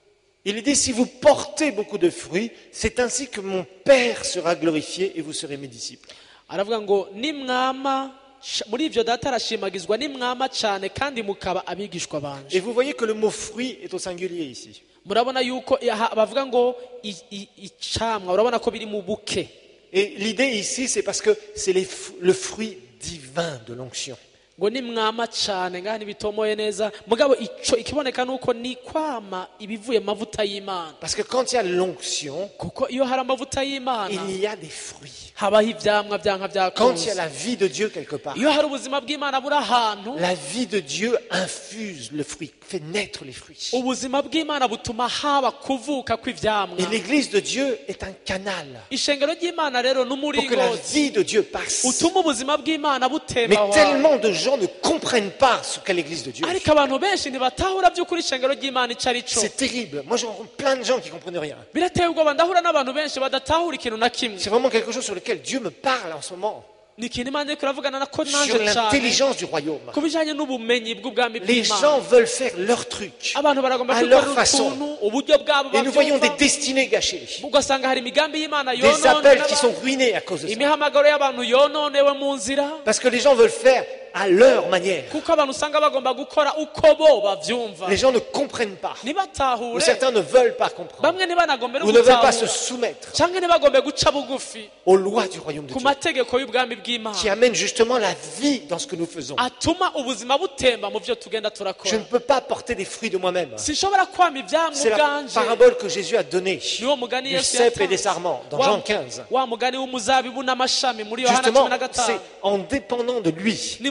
Il dit, si vous portez beaucoup de fruits, c'est ainsi que mon Père sera glorifié et vous serez mes disciples. Aravuga ngo nimwama sh- muri ivyo data arashimagizwa nimwama cane kandi mukaba abigishwa banje. Et vous voyez que le mot fruit est au singulier ici. Murabona yuko aha bavuga ngo i- i- icamwa urabona ko biri mu buke. Et l'idée ici, c'est parce que c'est les f- le fruit divin de l'onction. Ngo nimwama cane ngaha ntibitomoye neza mugabo ico ikiboneka nuko ni kwama ibivuye mu mavuta y'Imana. Parce que quand il y a l'onction, Kuko iyo hari amavuta y'Imana il y a des fruits. habaho ivyamwa vyanka Quand il y a vyakunze. la vie de Dieu quelque part, Iyo hari ubuzima bw'Imana buri ahantu, la vie de Dieu infuse le fruit, fait naître les fruits. ubuzima bw'Imana butuma haba kuvuka kw'ivyamwa. Et l'église de Dieu est un canal Ishengero ry'Imana rero pour que la n'umuringoti vie de Dieu passe. utuma ubuzima bw'Imana Mais butemba aho hantu. tellement de gens ne comprennent pas ce qu'est l'église de Dieu. Ariko abantu benshi ntibatahura by'ukuri ishengero ry'Imana ico ari co. C'est terrible. Moi, je rencontre plein de gens qui ne comprennent rien. Birateye ubwoba ndahura n'abantu benshi badatahura ikintu na kimwe. C'est vraiment quelque chose sur lequel Dieu me parle en ce moment. Ni ikintu Imana iriko iravugana nako nanje Sur cane l'intelligence du royaume. ku bijanye n'ubumenyi bw'ubwami Les bw'Imana. gens veulent faire leur truc. Abantu baragomba à leur kwikorera façon. utuntu uburyo bwabo Et nous voyons des bavyumva. destinées gâchées. Ugasanga hari imigambi y'Imana Des appels yononewe qui sont ruinés à cause de ça. imihamagaro y'abantu yononewe mu nzira Parce que les gens veulent faire à leur manière. kuko abantu usanga bagomba gukora uko bo bavyumva. Les gens ne comprennent pas. Ou Ntibatahure, certains ne veulent pas comprendre. bamwe ntibanagombere Ou ne veulent pas se gutahura soumettre canke ntibagombe guca bugufi aux lois du royaume de ku Dieu. mategeko y'ubwami Qui bw'Imana amènent justement la vie dans ce que nous faisons. atuma ubuzima butemba mu vyo tugenda Je turakora. ne peux pas porter des fruits de moi-même. Sinshobora kwama ivyamwa C'est la ubwanje. parabole que Jésus a donnée Niwo mugani du Yesu cèpe et des yatanze. sarments dans Wa- Jean quinze. wa mugani w'umuzabibu n'amashami muri Yohana Justement, cumi na gatanu. c'est en dépendant de lui Ni mu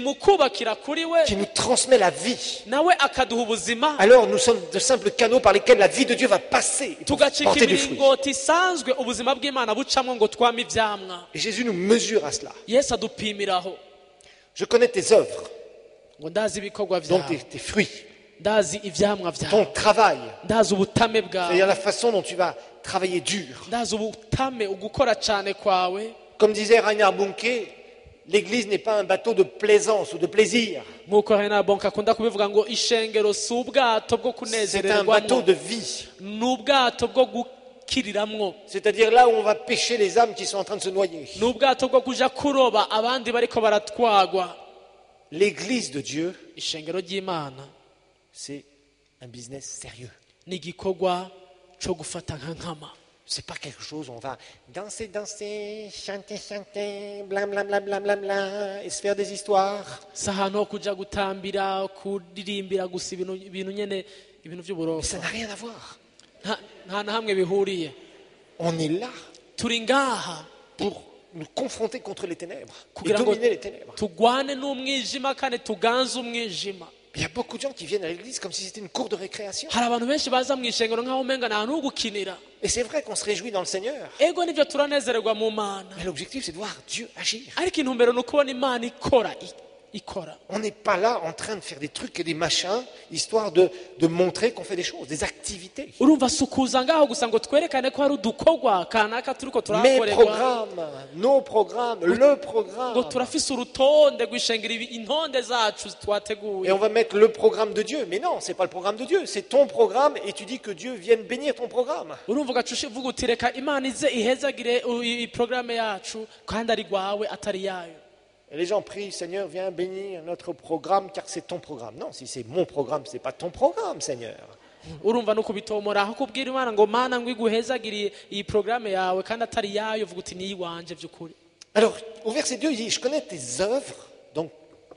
mu kubakira kuri we qui nous transmet la vie. nawe akaduha ubuzima Alors nous sommes de simples canaux par lesquels la vie de Dieu va passer pour tugacika porter du fruit. imiringoti isanzwe ubuzima bw'imana bucamwo ngo twame ivyamwa. Et Jésus nous mesure à cela. Yesu adupimiraho Je connais tes œuvres, ngo ndazi ibikorwa donc tes, vyawe, tes fruits, ndazi ivyamwa ton vyawe, travail, ndazi ubutame c'est-à-dire bwawe, la façon dont tu vas travailler dur. ndazi ubutame ugukora cane kwawe. Comme disait Reinhard Bunke, l'église n'est pas un bateau de plaisance ou de plaisir. nk'uko Reinhard Bonke akunda kubivuga ngo ishengero si ubwato bwo C'est un bateau kunezererwamo, de vie. ni ubwato bwo gukiriramwo, C'est-à-dire là où on va pêcher les âmes qui sont en train de se noyer. ni ubwato bwo kuja kuroba abandi bariko baratwagwa. L'église de Dieu, Ishengero ry'Imana c'est un business sérieux. ni igikorwa co gufata nka nkama. C'est pas quelque chose où on va danser, danser, chanter, chanter, blablabla, bla, bla, bla, bla, et se faire des histoires. Si ahantu ho kuja gutambira kuririmbira gusa ibintu ibintu nyene ibintu Mais vy'uburofa, ça n'a rien à voir. nta nta na hamwe bihuriye. On est là Turi ngaha pour nous confronter contre les ténèbres et kugira ngo dominer les ténèbres. tugwane n'umwijima kandi tuganze umwijima. Il y a beaucoup de gens qui viennent à l'église comme si c'était une cour de récréation. Hari abantu benshi baza mu ishengero nk'aho umenga nta hantu ho gukinira. Et c'est vrai qu'on se réjouit dans le Seigneur. Ego nivyo turanezererwa mu Mana, Mais l'objectif, c'est de voir Dieu agir. ariko intumbero ni ukubona Imana ikora i- ikora. On n'est pas là en train de faire des trucs et des machins, histoire de, de montrer qu'on fait des choses, des activités. Urumva si ukuza ngaho gusa ngo twerekane ko hari udukorwa kanaka turiko Mes turakorerwa, programmes, nos programmes, le programme. ngo turafise urutonde rw'ishengero, ibi- intonde zacu Et twateguye. on va mettre le programme de Dieu. Mais non, c'est pas le programme de Dieu, c'est ton programme et tu dis que Dieu vienne bénir ton programme. Urumva ugaca uvuga uti reka Imana ize ihezagire u- i- i- porogaramu yacu kandi ari rwawe atari yayo. Et les gens prient, Seigneur, viens bénir notre programme car c'est ton programme. Non, si c'est mon programme, c'est pas ton programme, Seigneur. Urumva no kubitomora aho kubwira Imana ngo Mana ngo iguhezagire iyi porogaramu yawe kandi atari yayo, uvuga uti ni iwanje vy'ukuri. Alors, au verset deux, il dit, je connais tes œuvres, donc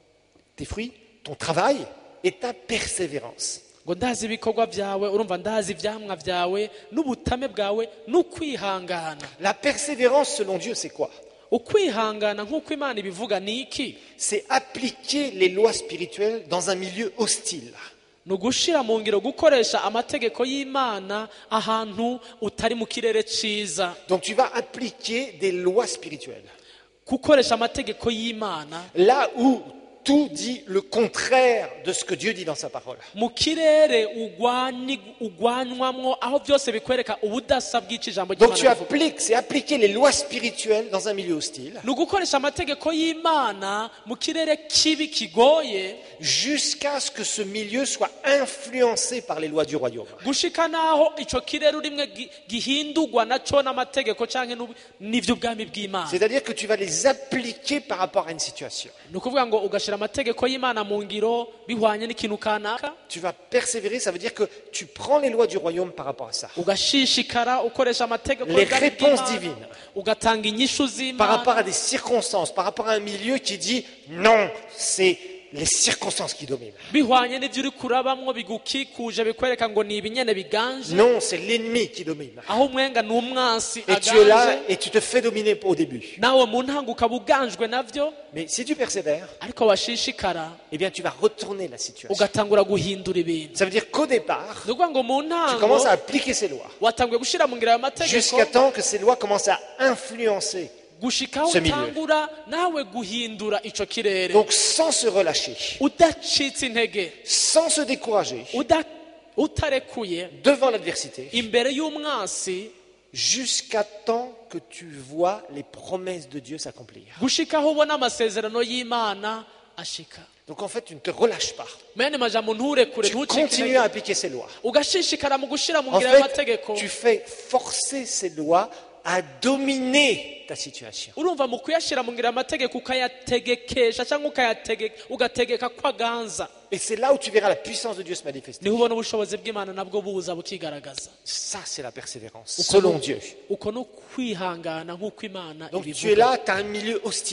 tes fruits, ton travail et ta persévérance. Ngo ndazi ibikorwa vyawe, urumva ndazi ivyamwa vyawe n'ubutame bwawe n'ukwihangana. La persévérance, selon Dieu, c'est quoi? Ukwihangana nk'uko Imana ibivuga ni iki? C'est appliquer les lois spirituelles dans un milieu hostile. Ni ugushira mu ngiro, gukoresha amategeko y'Imana ahantu utari mu kirere ciza. Donc tu vas appliquer des lois spirituelles. Gukoresha amategeko y'Imana Là où tout dit le contraire de ce que Dieu dit dans sa parole. mu kirere ugwani ugwanywamwo, aho byose bikwereka ubudasa bw'iki jambo Donc tu ry'Imana rivuga. appliques, c'est appliquer les lois spirituelles dans un milieu hostile Ni ugukoresha amategeko y'Imana mu kirere kibi kigoye, jusqu'à ce que ce milieu soit influencé par les lois du royaume. gushika naho ico kirere urimwe gi- gihindurwa naco n'amategeko canke n'ubu- n'ivy'ubwami bw'Imana. C'est-à-dire que tu vas les appliquer par rapport à une situation. Ni ukuvuga ngo ugashira amategeko y'Imana mu ngiro bihwanye n'ikintu kanaka, Tu vas persévérer, ça veut dire que tu prends les lois du royaume par rapport à ça. ugashishikara ukoresha amategeko Les y'ubwami réponses bw'Imana, divines. ugatanga inyishu Par rapport à z'Imana des circonstances, par rapport à un milieu qui dit non, c'est les circonstances qui dominent. bihwanye n'ivyo uri kurabamwo bigukikuje bikwereka ngo ni ibinyene biganje, Non, c'est l'ennemi qui domine. aho umwenga ni umwansi Et tu es là aganje, et tu te fais dominer au début. nawe mu ntango ukaba uganjwe navyo, Mais si tu persévères, ariko washishikara eh bien tu vas retourner la situation. ugatangura guhindura ibintu. Ça veut dire qu'au départ, Ni ukuvuga ngo mu tu ntango commences à appliquer ces lois. watanguye gushira mu ngiro ayo mategeko Jusqu'à temps que ces lois commencent à influencer. gushikaho ce milieu. utangura nawe guhindura ico kirere, Donc sans se relâcher, udacitse intege, sans se décourager, uda- utarekuye devant l'adversité, imbere y'umwansi, jusqu'à temps que tu vois les promesses de Dieu s'accomplir. gushikaho ubona amasezerano y'Imana ashika. Donc en fait, tu ne te relâches pas. Mene majambo nturekure, Tu ntucike continues à intege, appliquer ces lois. ugashishikara mu gushira mu En ngiro ayo fait, mategeko. tu fais forcer ces lois à dominer ta situation. Urumva mu kuyashira mu ngiro ayo mategeko ukayategekesha cyangwa ukayatege ugategeka kwaganza, Et c'est là où tu verras la puissance de Dieu se manifester. niho ubona ubushobozi bw'Imana nabwo buza bukigaragaza. Ça, c'est la persévérance, selon Dieu. Uko no kwihangana nk'uko Imana Donc tu es ibivuga. là, tu as un milieu hostile.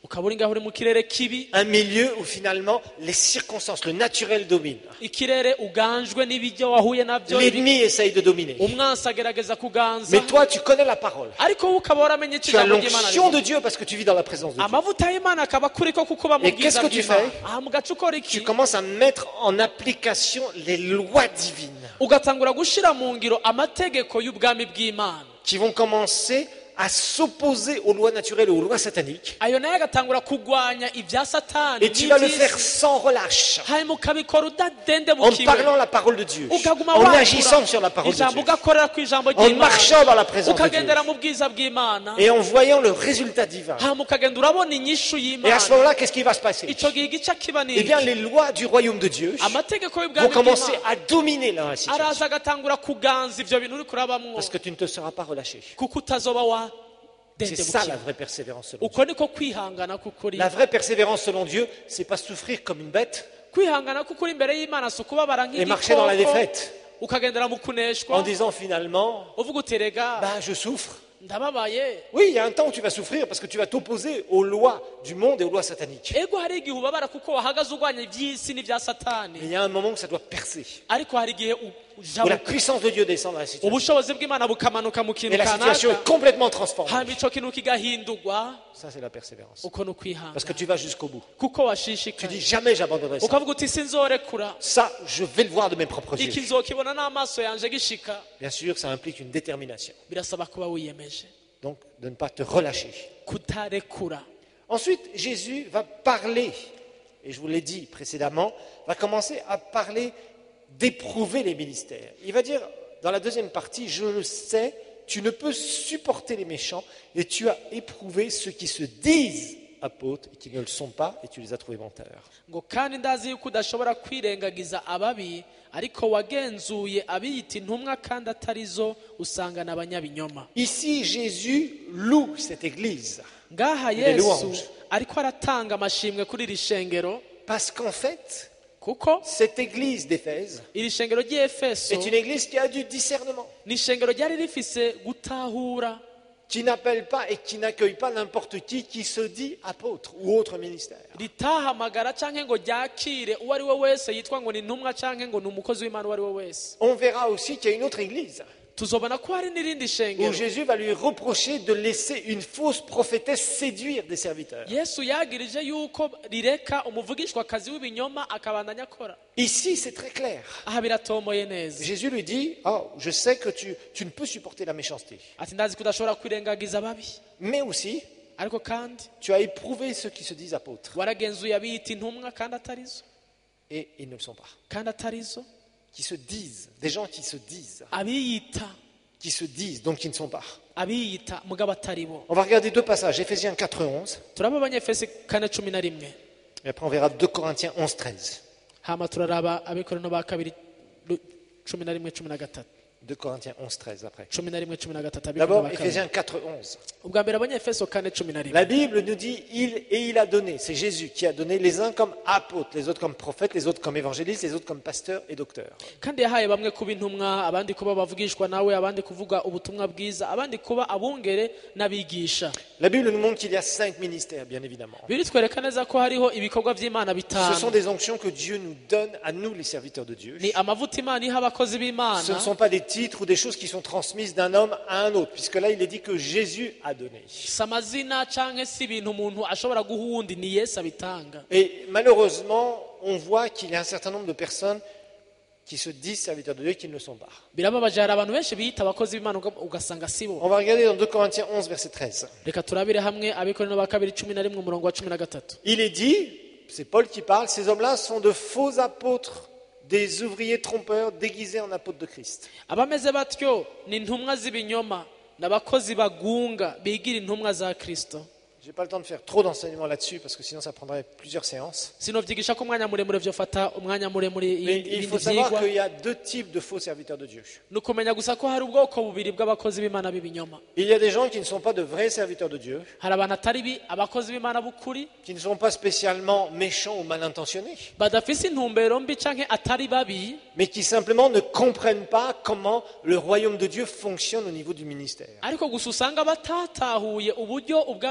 ukaba uri ngaho uri mu kirere kibi, un milieu où finalement les circonstances, le naturel domine. ikirere uganjwe n'ibijyo wahuye nabyo, L'ennemi essaye de dominer. umwansi agerageza kuganza, Mais toi, tu connais la parole. ariko wowe ukaba waramenye Tu as ijambo ry'Imana l'onction de rivuga. Dieu parce que tu vis dans la présence de Dieu. amavuta y'Imana akaba kuriko kuko uba mu Et qu'est-ce bwiza que tu bw'Imana. fais? aha mu gace ukora Tu iki? commences à mettre en application les lois divines ugatangura gushira mu ngiro amategeko y'ubwami bw'Imana, qui vont commencer à s'opposer aux lois naturelles et aux lois sataniques. ayo nayo agatangura kugwanya ibya satani Et tu vas le n'iby'isi. faire sans relâche, hanyuma ukabikora en udadendebukiwe, parlant la parole de Dieu, ukaguma en wakura agissant sur la parole de ijambo Dieu, ugakorera ku ijambo en marchant dans la ry'Imana, présence de Dieu ukagendera mu bwiza bw'Imana, et en voyant le résultat divin. hanyuma ukagenda urabona inyishu Et à y'Imana. ce moment-là, qu'est-ce qui va se passer? icyo gihe igice kiba ni Eh bien, iki? les lois du royaume de Dieu amategeko vont y'ubwami commencer bw'Imana à dominer la situation araza agatangura kuganza ibyo bintu uri kurabamwo, parce que tu ne te seras pas relâché. kuko utazoba C'est ça la wadendebukiwe. vraie persévérance selon Dieu. uko niko kwihangana kukuri. La vraie persévérance selon Dieu, c'est pas souffrir comme une bête kwihangana kukuri imbere y'Imana si ukubabara et marcher dans la nk'igikoko défaite ukagendera mu en kuneshwa disant finalement, uvuga uti rega bah, je souffre. ndababaye. Oui, il y a un temps où tu vas souffrir parce que tu vas t'opposer aux lois du monde et aux lois sataniques. ego hari igihe ubabara kuko wahagaze urwanya iby'isi n'ibya satani, Mais il y a un moment où ça doit percer, ariko hari igihe u- où la ujabuka puissance de Dieu descend dans la situation. ubushobozi bw'Imana bukamanuka mu kintu Et la situation kanaka, est complètement transformée. hanyuma icyo kintu kigahindurwa. Ça, c'est la persévérance. uko ni Parce que ukwihangana tu vas jusqu'au bout. kuko Tu washishikaye, dis jamais j'abandonnerai ça. ukavuga uti sinzorekura Ça, je vais le voir de mes propres iki, yeux. nzokibona n'amaso yanje gishika. Bien sûr, ça implique une détermination. birasaba kuba wiyemeje Donc, de ne pas te relâcher. kutarekura. Ensuite, Jésus va parler, et je vous l'ai dit précédemment, va commencer à parler d'éprouver les ministères. Il va dire, dans la deuxième partie, je le sais, tu ne peux supporter les méchants, et tu as éprouvé ceux qui se disent apôtres et qui ne le sont pas, et tu les as trouvés menteurs. ngo kandi ndazi yuko udashobora kwirengagiza ababi, ariko wagenzuye abiyita intumwa kandi atarizo, usanga n'abanyabinyoma. Ici, Jésus loue cette église, ngaha Les yesu louanges. ariko aratanga amashimwe kuri iri shengero, parce qu'en fait, kuko cette église d'Éphèse iri shengero ry'Efeso est une église qui a du discernement, ni ishengero ryari rifise gutahura, qui n'appelle pas et qui n'accueille pas n'importe qui qui se dit apôtre ou autre ministère. ritahamagara canke ngo ryakire uwo ari we wese yitwa ngo ni intumwa canke ngo ni umukozi w'Imana uwo ari we wese. On verra aussi qu'il y a une autre église tuzobona ko hari n'irindi où shengero Jésus va lui reprocher de laisser une fausse prophétesse séduire des serviteurs. yesu yagirije yuko rireka umuvugishwakazi w'ibinyoma akabandanya akora. Ici, c'est très clair. aha biratomoye neza, Jésus lui dit, oh, je sais que tu, tu ne peux supporter la méchanceté, ati ndazi ko udashobora kwirengagiza ababi, mais aussi, ariko kandi tu as éprouvé ceux qui se disent apôtres waragenzuye abiyita intumwa kandi atarizo, et ils ne le sont pas. kandi atarizo, Qui se disent, des gens qui se disent, abiyita qui se disent, donc qui ne sont pas. abiyita mugabo ataribo. On va regarder deux passages, Éphésiens quatre, onze, turaba abanyefesi kane cumi na rimwe, et après on verra deux Corinthiens onze, treize. hama turaraba abikorino ba kabiri lu- cumi na rimwe cumi na gatatu, deux Corinthiens onze, treize après. cumi na rimwe cumi na gatatu, abikorino D'abord, ba kabiri. Éphésiens quatre, onze. ubwa mbere abanyefeso kane cumi na rimwe, La Bible nous dit il et il a donné, c'est Jésus qui a donné les uns comme apôtres, les autres comme prophètes, les autres comme évangélistes, les autres comme pasteurs et docteurs. kandi yahaye bamwe kuba intumwa, abandi kuba bavugishwa nawe, abandi kuvuga ubutumwa bwiza, abandi kuba abungere n'abigisha. La Bible nous montre qu'il y a cinq ministères, bien évidemment. biritwereka neza ko hariho ibikorwa by'Imana Ce sont bitanu. des onctions que Dieu nous donne à nous, les serviteurs de Dieu. ni amavuta Imana iha abakozi Ce ne b'Imana, sont pas des titres ou des choses qui sont transmises d'un homme à un autre, puisque là il est dit que Jésus a donné. si amazina canke si ibintu umuntu ashobora guha uwundi, ni Yesu abitanga. Et malheureusement, on voit qu'il y a un certain nombre de personnes qui se disent serviteurs de Dieu et qui ne le sont pas. birababaje, hari abantu benshi biyita abakozi b'Imana uga- ugasanga si bo. On va regarder dans deux Corinthiens onze, verset treize. reka turabire hamwe abikorino ba kabiri cumi na rimwe umurongo wa cumi na gatatu. Il est dit, c'est Paul qui parle, ces hommes-là sont de faux apôtres, des ouvriers trompeurs déguisés en apôtres de Christ. abameze batyo ni intumwa z'ibinyoma n'abakozi bagunga bigira intumwa za Kristo. Je n'ai pas le temps de faire trop d'enseignements là-dessus parce que sinon ça prendrait plusieurs séances. sinovyigisha ko umwanya muremure vyofata umwanya muremure Mais ibindi il faut ibindi savoir vyigwa. qu'il y a deux types de faux serviteurs de Dieu. ni ukumenya gusa ko hari ubwoko bubiri bw'abakozi b'Imana b'ibinyoma. Il y a des gens qui ne sont pas de vrais serviteurs de Dieu, hari abantu atari bi abakozi b'Imana b'ukuri, qui ne sont pas spécialement méchants ou mal intentionnés, badafise intumbero mbi canke atari babi, mais qui simplement ne comprennent pas comment le royaume de Dieu fonctionne au niveau du ministère. ariko gusa usanga batatahuye uburyo ubwami bw'Imana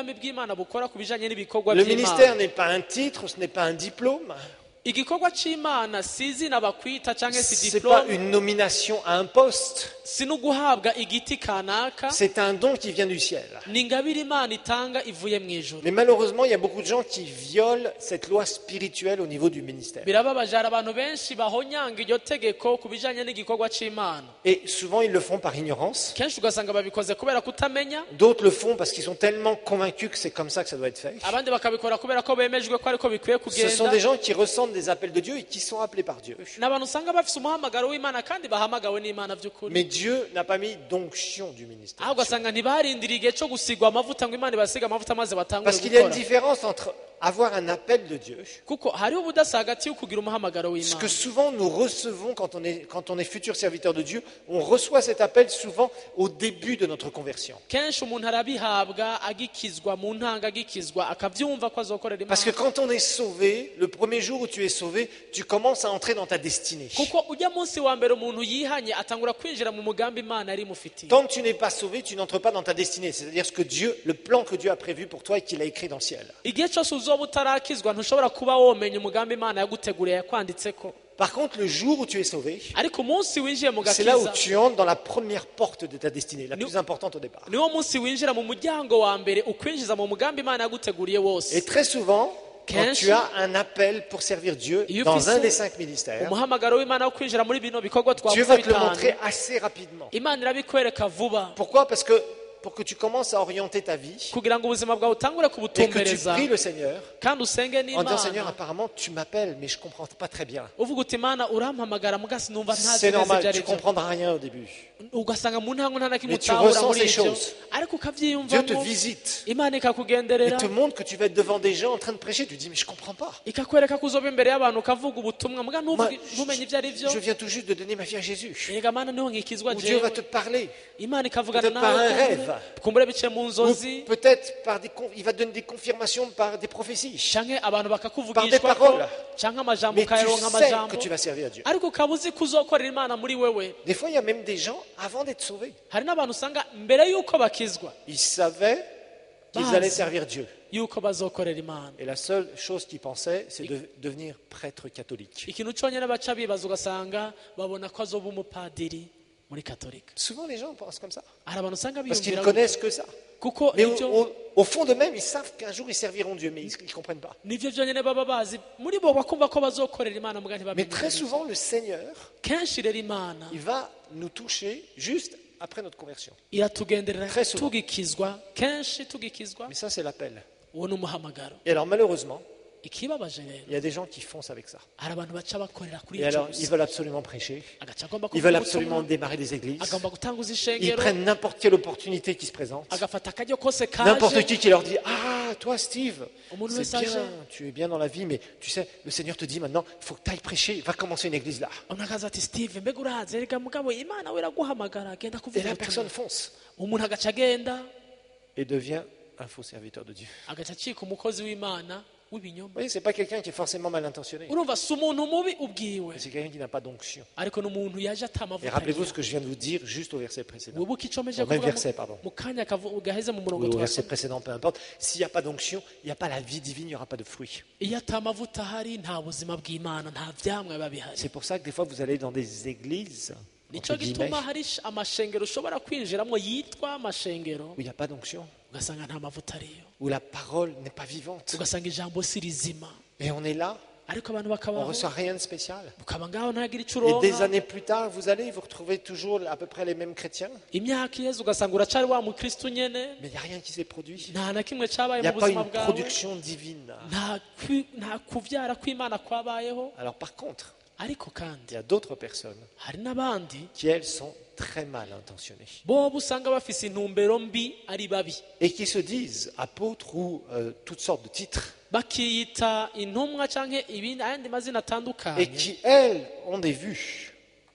bw'imana bukora ku bijanye n'ibikorwa Le ministère by'imana. n'est pas un titre, ce n'est pas un diplôme, Igikorwa c'imana si izina bakwita canke si c'est pas diplome, une nomination à un poste, si no guhabwa igiti kanaka, c'est un don qui vient du ciel. ni ingabire imana itanga ivuye mu ijuru. Mais malheureusement, il y a beaucoup de gens qui violent cette loi spirituelle au niveau du ministère. Birababaje, hari abantu benshi bahonyanga iryo tegeko ku bijanye n'igikorwa c'imana. Et souvent, ils le font par ignorance. Kenshi ugasanga babikoze kubera kutamenya, D'autres le font parce qu'ils sont tellement convaincus que c'est comme ça que ça doit être fait. abandi bakabikora kubera ko bemejwe ko ariko bikwiye Ce sont kugenda. des gens qui ressentent des appels de Dieu et qui sont appelés par Dieu. N'abantu usanga bafise umuhamagaro w'imana kandi bahamagawe n'imana by'ukuri. Mais Dieu n'a pas mis d'onction du ministère. aho ugasanga ntibarindiriye igihe cyo gusigwa amavuta ngo imana ibasiga amavuta maze batangure Parce qu'il y a une gukora. différence entre avoir un appel de Dieu, Kuko hariho ubudasa hagati yo kugira umuhamagaro ce que w'imana. souvent nous recevons quand on est, quand on est futur serviteur de Dieu, on reçoit cet appel souvent au début de notre conversion. Kenshi umuntu arabihabwa agikizwa mu ntanga agikizwa akabyumva ko azokorera Parce que imana. quand on est sauvé, le premier jour où tu es sauvé, tu commences à entrer dans ta destinée. Kuko ujya munsi wa mbere umuntu yihanye atangura kwinjira mu mugambi imana yari imufitiye. Tant que tu n'es pas sauvé, tu n'entres pas dans ta destinée, c'est-à-dire ce que Dieu, le plan que Dieu a prévu pour toi et qu'il a écrit dans le ciel. Igihe cyose uzoba utarakizwa ntushobora kuba womenya umugambi imana yaguteguriye yakwanditseko. Par contre, le jour où tu es sauvé, Ariko umunsi winjiye mu c'est là où gakiza tu entres dans la première porte de ta destinée, la Nous- plus importante au départ. niwo munsi winjira mu muryango wa mbere ukwinjiza mu mugambi imana yaguteguriye Et wose. très souvent, quand Kenshi- tu as un appel pour servir Dieu Iyo dans ufise un des cinq ministères, umuhamagaro w'imana wo kwinjira muri bino bikorwa Dieu twavuze va te le bitanu, montrer assez rapidement. imana irabikwereka vuba Pourquoi? Parce que pour que tu commences à orienter ta vie kugira ngo ubuzima bwawe utangure et que tu kubutumbereza pries le Seigneur kandi usenge en disant Seigneur, n'imana apparemment tu m'appelles, mais je comprends pas très bien. uvuga uti imana urampamagara mugasi numva ntazi C'est neza normal, ibyo tu ari byo. comprendras rien au début. ugasanga mu ntango nta na kimwe Mais tu utahura ressens muri ces ibyo choses. ariko Dieu te ukabyiyumvamo visite. imana Il ikakugenderera te montre que tu vas être devant des gens en train de prêcher. Tu dis, mais je comprends pas. ikakwereka ko uzoba imbere y'abantu ukavuga ubutumwa muga Moi, ntuvuge- ntumenye ibyo ari byo je viens tout juste de donner ma vie à Jésus. erega mana niho nkikizwa Ou Dieu va jewe te parler. imana ikavugana peut-être par un nawe rêve. kumbure biciye mu Ou nzozi peut-être par des, con- il va te donner des confirmations par des prophéties. canke abantu Par des bakakuvugishwa ko paroles. canke amajambo Mais tu ukayaronka sais amajambo que tu vas servir à Dieu. ariko ukaba uzi ko uzokorera imana muri wewe. Des fois, il y a même des gens, avant d'être sauvés, Hari n'abantu usanga mbere y'uko bakizwa ils savaient qu'ils Base. allaient servir Dieu. y'uko bazokorera imana. Et la seule chose qu'ils pensaient, c'est de devenir prêtre catholique. Ikintu cyonyine baca bibaza ugasanga babona ko azoba umupadiri muri katolika. Souvent, les gens pensent comme ça. Hari abantu usanga Parce qu'ils ne biyumvira connaissent que ça. kuko Mais au, ibyo au- au fond d'eux-mêmes, ils savent qu'un jour, ils serviront Dieu, mais ils ne comprennent pas. nivyo byonyine baba bazi muri bo bakumva ko bazokorera imana muga Mais très ntibamenye. souvent, le Seigneur, Kenshi rero imana il va nous toucher juste après notre conversion. iratugenderera Très souvent. tugikizwa kenshi tugikizwa Mais ça, c'est l'appel. uwo ni umuhamagaro. Et alors, malheureusement, Ikibabaje rero il y a des gens qui foncent avec ça. hari abantu baca bakorera kuri Et icyo alors, ils gusa veulent absolument prêcher. agaca agomba Ils kuvuga veulent ubutumwa, absolument démarrer des églises. agomba gutanguza Ils ishengero prennent n'importe quelle opportunité qui se présente. agafata akaryo kose N'importe kaje qui qui leur dit, ah, toi, Steve, Au c'est message. bien, tu es bien dans la vie, mais tu sais, le Seigneur te dit maintenant, il faut que tu ailles prêcher, va commencer une église là. umuntu akaza ati steve mbega urazi reka mugabo imana we iraguhamagara agenda Et kuvuga la personne ubutumwa. fonce umuntu agaca agenda et devient un faux serviteur de Dieu. agaca acika umukozi w'imana w'ibinyoma. Vous voyez, c'est pas quelqu'un qui est forcément mal intentionné. urumva si umuntu mubi ubwiwe C'est quelqu'un qui n'a pas d'onction. ariko ni umuntu yaje Et atamavuta rappelez-vous ce que je viens de vous dire juste au verset précédent. wibuke icyo meje Au même kuvuga verset, mu- pardon. mu kanya kavu- gaheze mu murongo Ou au verset twasomye. précédent, peu importe. S'il n'y a pas d'onction, il n'y a pas la vie divine, il n'y aura pas de fruits. iyo atamavuta ahari nta buzima bw'imana nta byamwa biba bihari. C'est pour ça que des fois, vous allez dans des églises, nicyo entre guillemets, gituma hari sh- amashengero ushobora kwinjiramo yitwa amashengero où il n'y a pas d'onction, ugasanga nta mavuta ariyo, où la parole n'est pas vivante. ugasanga ijambo si rizima, Et on est là, ariko abantu on bakabaho ne reçoit rien de spécial. ukaba ngaho ntagira icyo Et des uronka. années plus tard, vous allez vous retrouver toujours à peu près les mêmes chrétiens, imyaka iheze ugasanga uracari wa mukristo nyene mais il n'y a rien qui s'est produit. nta na kimwe Il cyabaye n'y a mu pas buzima une bwawe, production divine. nta kwi- nta kuvyara kw'imana kwabayeho. Alors par contre, ariko il kandi y a d'autres personnes hari n'abandi qui, elles, sont très mal intentionnées bobo usanga bafise intumbero mbi ari babi et qui se disent apôtres ou euh, toutes sortes de titres bakiyita intumwa canke ibindi ayandi mazina et atandukanye qui, elles, ont des vues.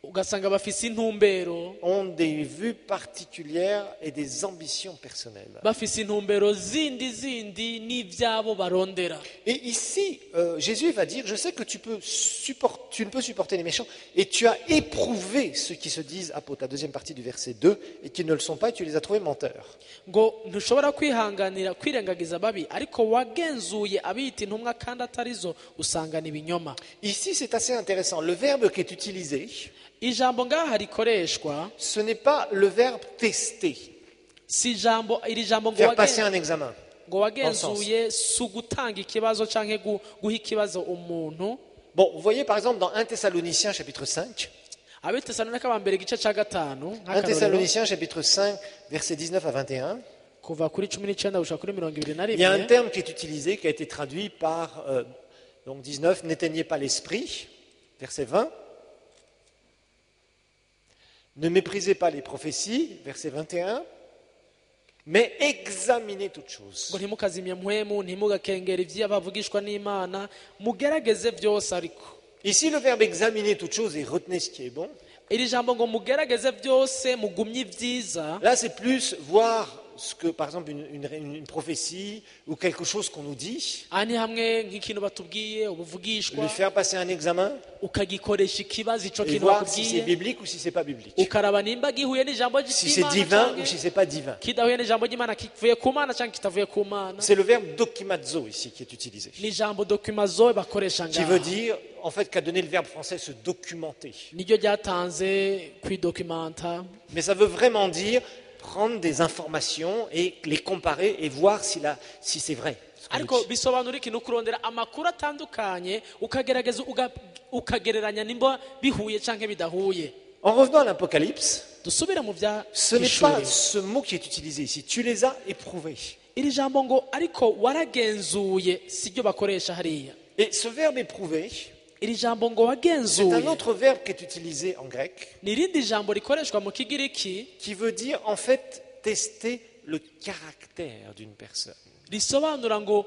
ugasanga bafise intumbero ont des vues particulières et des ambitions personnelles. bafise intumbero zindi zindi n'ivyabo barondera. Et ici, euh, Jésus va dire, je sais que tu, peux support- tu ne peux supporter les méchants et tu as éprouvé ceux qui se disent apôtres, la deuxième partie du verset deux, et qui ne le sont pas et tu les as trouvés menteurs. ngo ntushobora kwihanganira kwirengagiza ababi ariko wagenzuye abita intumwa kandi atarizo usanga ni ibinyoma. Ici, c'est assez intéressant. Le verbe qui est utilisé, Ijambo ngaha rikoreshwa ce n'est pas le verbe tester, si ijambo iri jambo ngo faire wagen- passer un examen. ngo wagenzuye si ugutanga ikibazo canke gu- guha ikibazo umuntu. Bon, vous voyez par exemple dans un Thessaloniciens chapitre cinq, abitesalonika ba mbere igice ca gatanu un nk'akarorero, Thessaloniciens chapitre cinq, versets dix-neuf à vingt et un, kuva kuri cumi n'icenda gushika kuri mirongo ibiri na il y a un rimwe terme qui est utilisé, qui a été traduit par, euh, donc dix-neuf, n'éteignez pas l'esprit, verset vingt. Ne méprisez pas les prophéties, verset vingt et un, mais examinez toutes choses. ngo ntimukazimye mpwemu ntimugakengera ivy'abavugishwa n'Imana mugerageze vyose. Ariko Ici, le verbe examiner toutes choses et retenez ce qui est bon, iri jambo ngo mugerageze vyose mugumye ivyiza, là c'est plus voir ce que, par exemple, une, une- une prophétie ou quelque chose qu'on nous dit, aha ni hamwe nk'ikintu batubwiye ubuvugishwa lui faire passer un examen ukagikoresha ikibazo ico et kintu voir si c'est bakubwiye biblique ou si c'est pas biblique, ukaraba nimba gihuye n'ijambo si c'est ry'Imana divin ou canke si c'est pas divin. kidahuye n'ijambo ry'Imana kivuye ku Mana canke kitavuye ku Mana. C'est le verbe dokimazo ici qui est utilisé, Ni ijambo documazo bakoresha qui veut ngaha dire, en fait, qu'a donné le verbe français se documenter. niryo ryatanze kwidokimanta. Mais ça veut vraiment dire prendre des informations et les comparer et voir si, la- si c'est vrai. ce qu'on nous ariko dit. bisobanura ikintu kurondera amakuru atandukanye ukagerageza uga- ukagereranya nimba bihuye canke bidahuye. En revenant à l'Apocalypse, Dusubire mu vya ce n'est pas ishuri. ce mot qui est utilisé ici. Tu les as éprouvés. iri jambo ngo ariko waragenzuye siryo bakoresha hariya. Et ce verbe éprouver, iri jambo ngo c'est un wagenzuye autre verbe qui est utilisé en grec, ni irindi jambo rikoreshwa mu kigiriki qui veut dire en fait tester le caractère d'une personne. risobanura ngo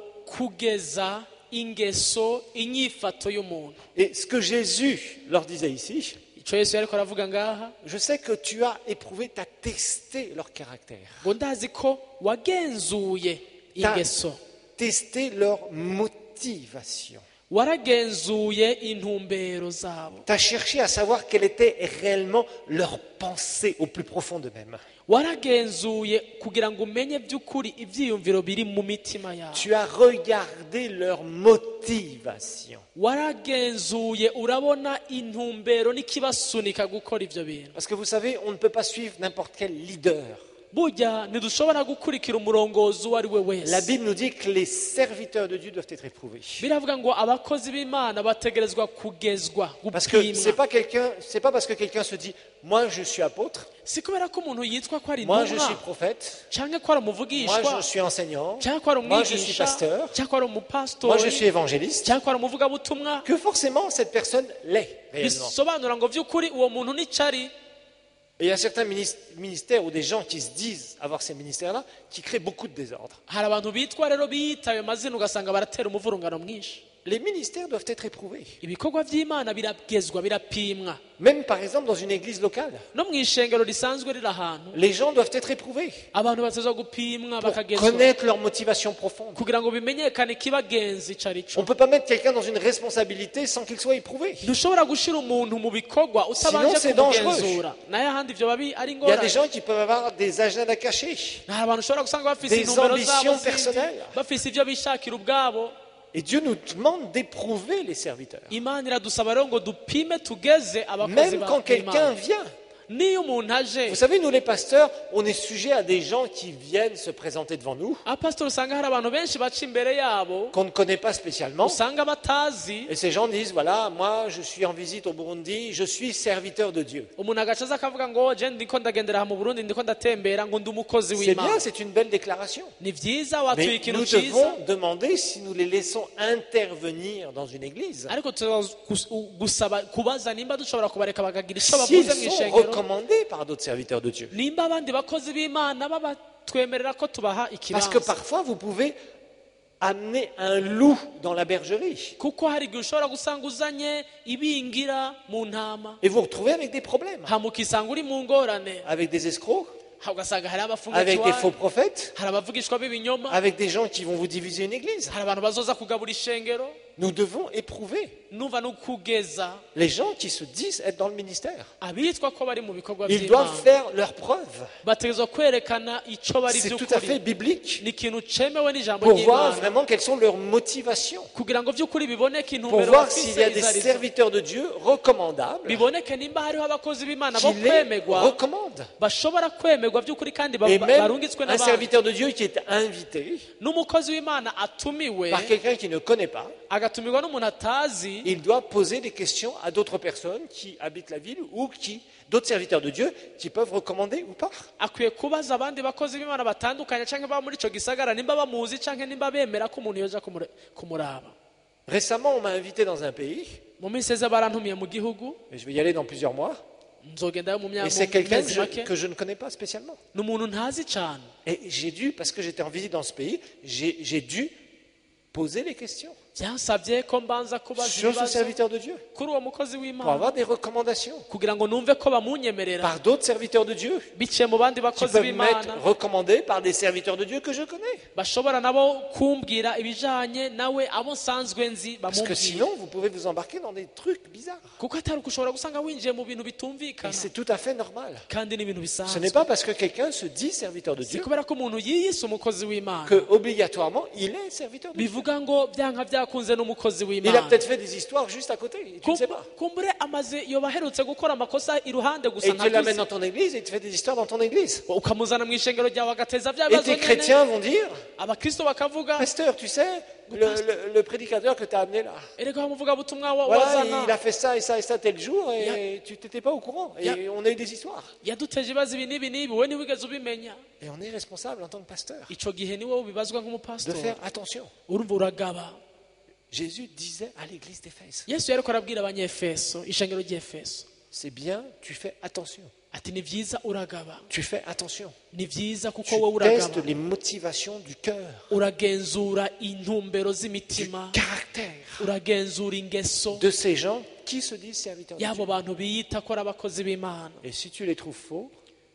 kugeza ingeso inyifato y'umuntu. Et ce que Jésus leur disait ici, ico Yesu yariko aravuga ngaha je sais que tu as éprouvé, tu as testé leur caractère, ngo ndazi ko wagenzuye ingeso, testé leur motivation. waragenzuye intumbero zabo, Tu as cherché à savoir quelle était réellement leur pensée au plus profond d'eux-mêmes. waragenzuye kugira ngo umenye by'ukuri ivyiyumviro biri mu mitima yabo, Tu as regardé leur motivation. waragenzuye urabona intumbero n'ikibasunika gukora ivyo bintu. Parce que vous savez, on ne peut pas suivre n'importe quel leader. burya ntidushobora gukurikira umurongozi uwo ari we La wese. Bible nous dit que les serviteurs de Dieu doivent être éprouvés. biravuga ngo abakozi b'Imana bategerezwa kugezwa Parce que c'est gupimwa. pas quelqu'un, c'est pas parce que quelqu'un se dit, moi je suis apôtre, si kubera ko umuntu yitwa ko ari moi je suis intumwa prophète, cyangwa ko ari moi umuvugishwa je suis enseignant, cyangwa ko ari moi je suis umwigisha pasteur, cyangwa ko ari moi je umupasitori suis évangéliste, cyangwa ko ari umuvugabutumwa, que forcément cette personne l'est réellement. bisobanura ngo by'ukuri uwo muntu nicyo ari. Et il y a certains minis- ministères ou des gens qui se disent avoir ces ministères-là qui créent beaucoup de désordre. hari abantu bitwa rero biyita ayo mazina ugasanga baratera umuvurungano mwinshi. Les ministères doivent être éprouvés. ibikorwa by'Imana biragezwa birapimwa, Même par exemple dans une église locale, no mu ishengero risanzwe riri ahantu les gens doivent être éprouvés abantu batezwa gupimwa pour bakagezwa connaître leur motivation profonde. kugira ngo bimenyekane ikibagenzi ico ari On cyo. ne peut pas mettre quelqu'un dans une responsabilité sans qu'il soit éprouvé. ntushobora gushira umuntu mu bikorwa utabanje Sinon, c'est dangereux. kumugenzura, naye ahandi ivyo babi ari Il y a des ingorane. gens qui peuvent avoir des agendas cachés. hari abantu ushobora gusanga bafise Des intumbero ambitions zabo zindi, personnelles. bafise ivyo bishakira ubwabo. Et Dieu nous demande d'éprouver les serviteurs. Imana iradusaba rero ngo dupime tugeze abakozi Même ba quand quelqu'un Imana. vient. niyo umuntu aje, Vous savez, nous les pasteurs, on est sujet à des gens qui viennent se présenter devant nous, abapasitori usanga hari abantu benshi baca imbere yabo qu'on ne connaît pas spécialement. usanga batazi. Et ces gens disent, voilà, moi je suis en visite au Burundi, je suis serviteur de Dieu. umuntu agaca aza akavuga ngo je ndiko ndagendera aha mu Burundi ndiko ndatembera ngo ndi umukozi C'est bien, w'Imana. c'est une belle déclaration. ni vyiza watuye Mais ikintu nous ciza, devons demander si nous les laissons intervenir dans une église, ariko tuza gusaba kubaza nimba dushobora kubareka bakagira ico s'ils bavuze mu sont ishengero, recommandés par d'autres serviteurs de Dieu. nimba abandi bakozi b'Imana babatwemerera ko tubaha Parce que ikibanza. parfois, vous pouvez amener un loup dans la bergerie. kuko hari igihe ushobora gusanga uzanye ibingira mu ntama Et vous vous retrouvez avec des problèmes, hama ukisanga uri mu ngorane avec des escrocs, ugasanga hari avec des faux abafungakiwawe prophètes, hari abavugishwa b'ibinyoma avec des gens qui vont vous diviser une église. hari abantu bazoza kugabura ishengero Nous devons éprouver numva n'ukugeza les gens qui se disent être dans le ministère. abitwa ko bari mu bikorwa Ils doivent by'Imana faire leurs preuves. bategerezwa kwerekana icyo bari C'est tout à fait by'ukuri biblique ni ikintu cemewe n'ijambo pour voir ry'Imana vraiment quelles sont leurs motivations, kugira ngo by'ukuri biboneke pour intumbero voir s'il y a bafise des izo arizo serviteurs de Dieu recommandables biboneke nimba hariho abakozi b'Imana bo qui les kwemegwa recommandent. bashobora kwemegwa by'ukuri kandi ba- Et même barungitswe un n'abandi serviteur de Dieu qui est invité n'umukozi w'Imana atumiwe par quelqu'un qui ne connaît pas, agatumirwa n'umuntu atazi il doit poser des questions à d'autres personnes qui habitent la ville ou qui, d'autres serviteurs de Dieu qui peuvent recommander ou pas. akwiye kubaza abandi bakozi b'Imana batandukanye cyangwa baba muri ico gisagara nimba bamuzi cyangwa nimba bemera ko umuntu yoja kumure- kumuraba Récemment, on m'a invité dans un pays, mu minsi eze barantumiye mu gihugu et je vais y aller dans plusieurs mois, nzogendayo mu myaka et c'est mu quelqu'un que mezi je, make que je ne connais pas spécialement. ni umuntu ntazi cyane Et j'ai dû, parce que j'étais en visite dans ce pays, j'ai j'ai dû poser les questions byansabye ko mbanza kubaza sur ce ibibazo serviteur de Dieu kuri uwo mukozi pour w'Imana avoir des recommandations kugira ngo numve ko bamunyemerera par d'autres serviteurs de Dieu biciye mu bandi qui bakozi peuvent b'Imana m'être recommandés par des serviteurs de Dieu que je connais. bashobora nabo kumbwira ibijanye nawe abo nsanzwe nzi Parce que bamubwira sinon, vous pouvez vous embarquer dans des trucs bizarres. kuko atari uko ushobora gusanga winjiye mu bintu Et bitumvikana c'est tout à fait normal. kandi ni ibintu Ce n'est bisanzwe pas parce que quelqu'un se dit serviteur de si Dieu kubera ko umuntu yiyise umukozi w'Imana que obligatoirement il est serviteur de Dieu. bivuga ngo byanka byakunze n'umukozi Il a w'Imana peut-être fait des histoires juste à côté, et tu ne sais pas. kumbure amaze yoba aherutse gukora amakosa iruhande gusa Et tu l'amènes ntakuzi dans ton église et il te fait des histoires dans ton église. ukamuzana mu ishengero ryawe agateza bya Et bibazo tes nyene chrétiens vont dire, abakristo bakavuga pasteur, tu sais, le, le- le prédicateur que tu as amené là, erega umuvuga butumwa wa- voilà, wazana il a fait ça et ça et ça tel jour et Ya- tu t'étais pas au courant. Et Ya- on a eu des histoires. yaduteje ibibazo ibi n'ibi n'ibi we ntiwigeze ubimenya Et on est responsable en tant que pasteur ico gihe ni wowe ubibazwa de nk'umupasitori faire attention. urumva uragaba Jésus disait à l'église d'Éphèse, yesu yariko arabwira abanyefeso ishengero ry'efeso c'est bien, tu fais attention. ati ni vyiza uragaba Tu fais attention. ni vyiza kuko Tu wowe testes uragaba les motivations du cœur, uragenzura intumbero du z'imitima caractère uragenzura ingeso de ces gens qui se disent serviteurs de y'abo Dieu. bantu biyita ko ari abakozi b'Imana Et si tu les trouves faux,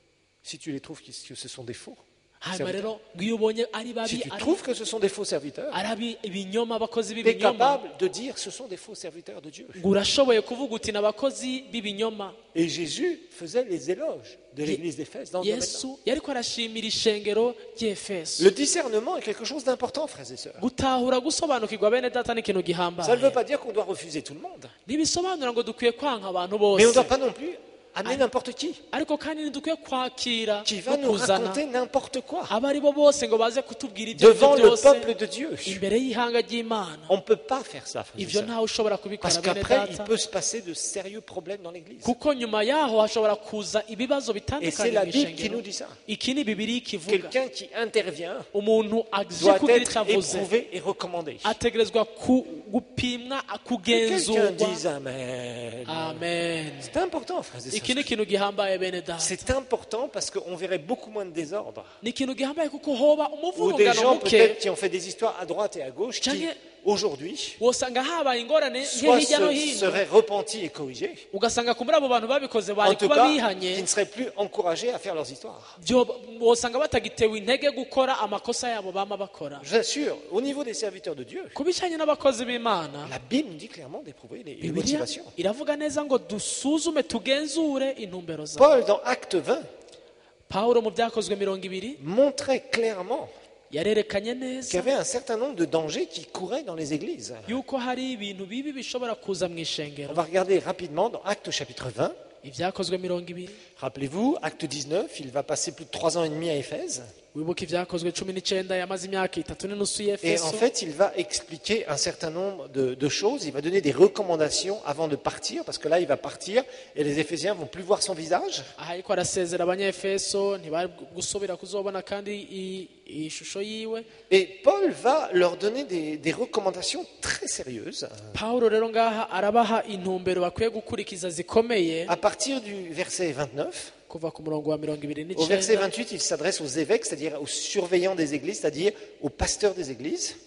si tu les trouves que ce sont des faux, hanyuma serviteurs, rero ngo iyo ubonye ari si babi tu ari- trouves que ce sont des faux serviteurs, ari abi- ibinyoma abakozi tu es b'ibinyoma capable de dire ce sont des faux serviteurs de Dieu. ngo urashoboye kuvuga uti ni abakozi b'ibinyoma Et Jésus faisait les éloges de l'église d'Éphèse dans ce domaine-là. yesu yariko arashimira ishengero ry'efeso Le discernement est quelque chose d'important, frères et sœurs. gutahura gusobanukirwa bene data ni ikintu Ça ne gihambaye veut pas dire qu'on doit refuser tout le monde. ntibisobanura ngo dukwiye kwanka abantu Mais on ne bose doit pas non plus amener n'importe qui, ariko kandi ntidukwiye kwakira qui va no nous kuzana raconter n'importe quoi abo ari bo bose ngo baze kutubwira ibyo devant aribyo le byose peuple de Dieu. imbere y'ihanga ry'imana On ne peut pas faire ça, frères et ivyo sœurs. ntawe ushobora kubikora Parce bene qu'après, il data peut se passer de sérieux problèmes dans l'église. kuko nyuma yaho hashobora kuza ibibazo Et c'est bitandukanye la mu Bible qui ishengero nous dit ça. iki ni bibiri kivuga Quelqu'un qui intervient umuntu aje doit kugira être icyo avuze éprouvé et recommandé. ategerezwa ku- gupimwa Que kugenzurwa quelqu'un dise Amen. amen C'est important, frères et iki ni sœurs. ikintu gihambaye bene data C'est important parce qu'on verrait beaucoup moins de désordre. ni ikintu gihambaye kuko hoba Ou des umuvurungano gens muke peut-être qui ont fait des histoires à droite et à gauche qui, Canke- aujourd'hui, wosanga habaye ingorane nke soit hirya no se, hino seraient repentis et corrigés, ugasanga kumbura abo bantu babikoze en bari tout kuba cas, bihanye qui ne seraient plus encouragés à faire leurs histoires. byo wosanga batagitewe intege gukora amakosa yabo bama bakora Je vous assure, au niveau des serviteurs de Dieu, ku bijanye n'abakozi b'Imana la Bible nous dit clairement d'éprouver les, les Bibiliya motivations. iravuga neza ngo dusuzume tugenzure intumbero zawe Paul, dans Acte vingt, pawulo mu byakozwe mirongo ibiri montrait clairement yarerekanye qu'il y neza avait un certain nombre de dangers qui couraient dans les églises. yuko hari ibintu bibi bishobora kuza mu On ishengero va regarder rapidement dans Acte chapitre vingt. ibyakozwe mirongo ibiri Rappelez-vous, Acte dix-neuf, il va passer plus de trois ans et demi à Éphèse. wibuka ibyakozwe cumi n'icyenda yamaze imyaka itatu n'inusu Et en y'efeso fait, il va expliquer un certain nombre de, de choses. Il va donner des recommandations avant de partir, parce que là, il va partir et les Éphésiens vont plus voir son visage. aha ariko arasezera abanyefeso ntibari gusubira kuzobona kandi i- iyi shusho yiwe Et Paul va leur donner des, des recommandations très sérieuses. pawulo rero ngaha arabaha intumbero bakwiye gukurikiza zikomeye À partir du verset vingt-neuf, kuva ku murongo wa mirongo ibiri au verset n'icyenda vingt-huit, il s'adresse aux évêques, c'est-à-dire aux surveillants des églises, c'est-à-dire aux pasteurs des églises.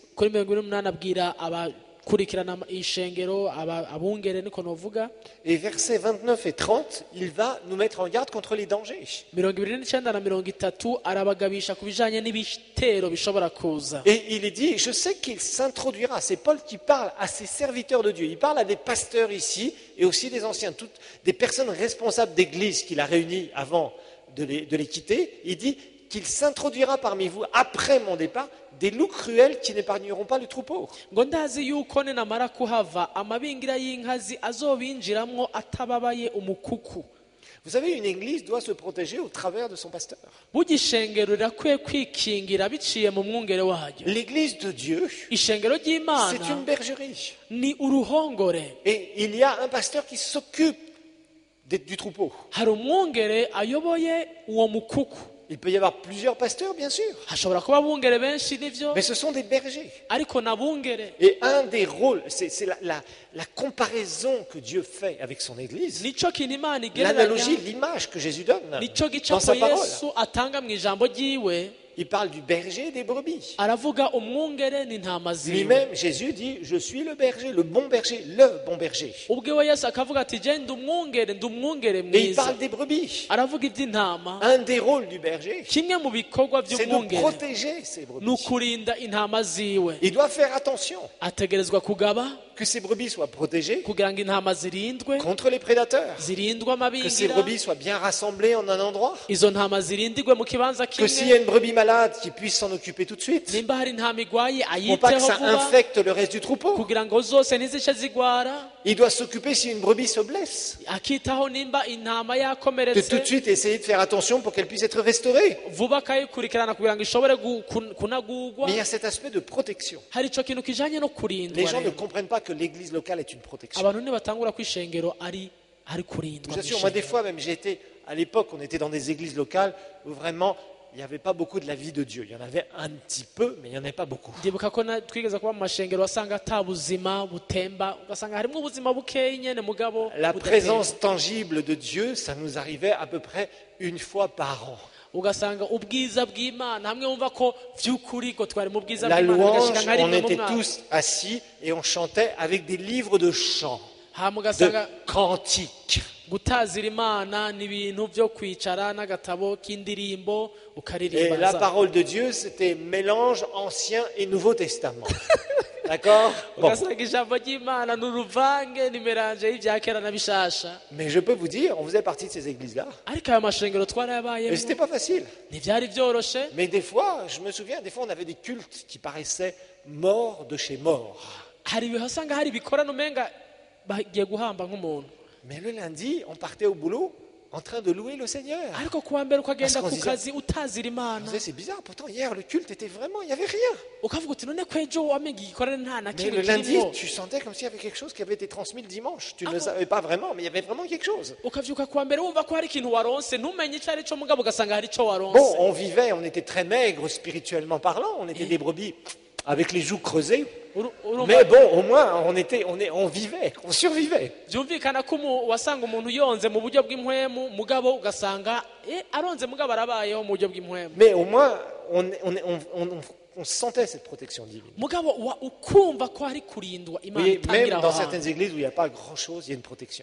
kuri mirongo ine n'umunani abwira abakurikirana ishengero aba- abungere niko novuga. Et versets vingt-neuf et trente, il va nous mettre en garde contre les dangers. mirongo ibiri n'icyenda na mirongo itatu arabagabisha ku bijanye n'ibitero bishobora kuza. Et il est dit, je sais qu'il s'introduira, c'est Paul qui parle à ses serviteurs de Dieu, il parle à des pasteurs ici et aussi des anciens, toutes des personnes responsables d'église qu'il a réunies avant de les, de les quitter. Il dit qu'il s'introduira parmi vous après mon départ des loups cruels qui n'épargneront pas le troupeau. ngo ndazi yuko ninamara kuhava amabingira y'inkazi azobinjiramwo atababaye umukuku. Vous savez, une église doit se protéger au travers de son pasteur. burya ishengero rirakwiye kwikingira biciye mu mwungere waryo. L'église de Dieu, ishengero c'est une ry'imana bergerie. ni uruhongore. Et il y a un pasteur qui s'occupe des- du troupeau. hari umwungere ayoboye uwo mukuku. Il peut y avoir plusieurs pasteurs, bien sûr, hashobora kuba abungere benshi nivyo, mais ce sont des bergers. ariko nabungere Et un des rôles, c'est c'est la, la- la comparaison que Dieu fait avec son Église, nico kintu imana l'analogie, igereranya, l'image que Jésus donne nico dans gicapo sa parole. yesu atanga mu ijambo ryiwe. Il parle du berger et des brebis. aravuga umwungere n'intama ziwe. Lui-même, Jésus dit, je suis le berger, le bon berger, le bon berger. ubwe we yesu akavuga ati je ndi umwungere ndi umwungere Et il mwiza. parle des brebis. aravuga iby'intama. Un des rôles du berger, kimwe mu bikorwa c'est de by'umwungere protéger ces ni brebis. ukurinda intama ziwe. Il doit faire attention ategerezwa kugaba que ces brebis soient protégées kugira ngo intama zirindwe, contre les prédateurs, zirindwe que ces amabingira, brebis soient bien rassemblées en un endroit, izo ntama zirindirwe mu kibanza que s'il y a kimwe. une brebis malade, qu'ils puissent s'en occuper tout de suite, nimba hari intama igwaye pour pas que ayiteho ça vuba infecte le reste du troupeau. kugira ngo zose ntizice zigwara. Il doit s'occuper si une brebis se blesse, akitaho nimba intama de tout de yakomeretse suite essayer de faire attention pour qu'elle puisse être restaurée. vuba akayikurikirana kugira ngo ishobore gu- kun- kunagurwa. Mais il y a cet aspect de protection. hari ico kintu kijanye no Les kurindwa gens ne rero. comprennent pas que l'église locale est une protection. abantu ntibatangura ko ishengero ari ari Je kurindwa vous mu assure, moi des ishengero. fois même j'ai été, à l'époque on était dans des églises locales où vraiment il n'y avait pas beaucoup de la vie de Dieu. Il y en avait un petit peu, mais il n'y en avait pas beaucoup. ndibuka ko na- twigeze kuba mu mashengero wasanga ata buzima butemba, ugasanga harimo ubuzima bukeyi nyene mugabo La budatemba. présence tangible de Dieu, ça nous arrivait à peu près une fois par an. ugasanga ubwiza bw'imana hamwe wumva ko vy'ukuri ko twari mu bwiza La bw'imana louange, bigashika nka on rimwe mu était mwaka. tous assis et on chantait avec des livres de chants, hama de ugasanga cantiques. gutazira imana ni ibintu byo kwicara n'agatabo k'indirimbo Et ukaririmba la za- parole de Dieu, c'était mélange Ancien et Nouveau Testament. D'accord Bon. ugasanga ijambo ry'imana ni uruvange n'imiranje y'ibya kera na bishasha. Mais je peux vous dire, on faisait partie de ces églises-là. ariko ayo mashengero Et twarayabayemo c'était pas facile. ntibyari byoroshe. Mais des fois, je me souviens, des fois, on avait des cultes qui paraissaient morts de chez morts. hari ibihe usanga hari ibikorano umenga bagiye guhamba nk'umuntu, Mais le lundi, on partait au boulot en train de louer le Seigneur. ariko kuwa mbere ukagenda Parce qu'on ku disait- kazi utazira Je imana, me disais, c'est bizarre, pourtant hier le culte était vraiment, il n'y avait rien. ukavuga uti none ko ejo wamenga igikorane nta na Mais kimwe le lundi, kirimo, tu sentais comme s'il y avait quelque chose qui avait été transmis le dimanche. Tu ne Ah le bon savais pas vraiment, mais il y avait vraiment quelque chose. ukavyuka kuwa mbere wumva ko hari ikintu waronse ntumenye icyo ari cyo mugabo ugasanga hari icyo Bon, waronse. on vivait, on était très maigres spirituellement parlant, on était des brebis avec les joues creusées. Uru- urumva Mais bon, au moins, on, était, on, est, on vivait, on survivait. byumvikana ko umu- wasanga umuntu yonze mu buryo bw'impwemu mugabo ugasanga eh, aronze mugabo arabayeho mu buryo bw'impwemu Mais au moins, on, on, on, on, on sentait cette protection divine. mugabo wa- ukumva ko hari kurindwa Vous imana voyez, même itangira dans aho hantu. certaines églises où il n'y a pas grand-chose, il y a une protection.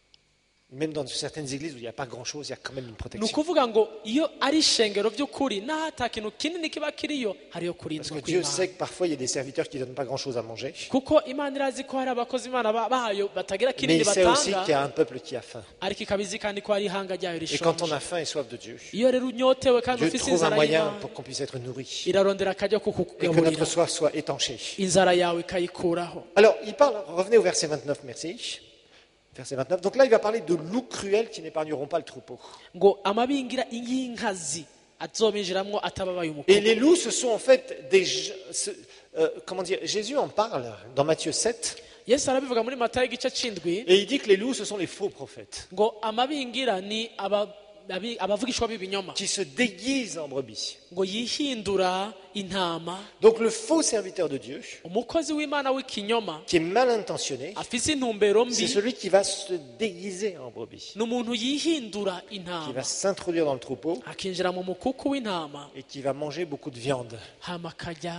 Même dans certaines églises où il n'y a pas grand-chose, il y a quand même une ni protection. ukuvuga ngo iyo ari ishengero by'ukuri n'aho ata kintu kinini kiba kiriyo hariyo Parce kurindwa que Dieu kw'Imana. sait que parfois il y a des serviteurs qui ne donnent pas grand-chose à manger. kuko imana irazi ko hari abakozi imana ba- bayo batagira Mais kinini il sait aussi batanga, qu'il y a un peuple qui a faim. ariko ikabizi kandi ko hari ihanga ryayo Et quand on rishonje. a faim et soif de Dieu, iyo rero unyotewe kandi Dieu ufise trouve un inzara moyen y'Imana, pour qu'on puisse être nourri. irarondera akajya ko Et que kukugaburira notre soif soit étanchée. inzara yawe ikayikuraho. Alors, il parle, revenez au verset vingt-neuf, merci. Verset vingt-neuf. Donc là, il va parler de loups cruels qui n'épargneront pas le troupeau. ngo amabingira y'inkazi azobinjiramwo atababaye Et umukuku. les loups, ce sont en fait des... ge- ce- euh, comment dire Jésus en parle dans Matthieu sept. yesu arabivuga muri matayo igice c'indwi Et il dit que les loups, ce sont les faux prophètes ngo amabingira ni aba- abi- abavugishwa b'ibinyoma qui se déguisent en brebis. ngo yihindura intama. Donc le faux serviteur de Dieu, umukozi w'imana w'ikinyoma qui est mal intentionné, afise intumbero c'est mbi celui qui va se déguiser en brebis, ni umuntu yihindura qui intama va s'introduire dans le troupeau akinjira mu mukuku w'intama et qui va manger beaucoup de viande. hama akarya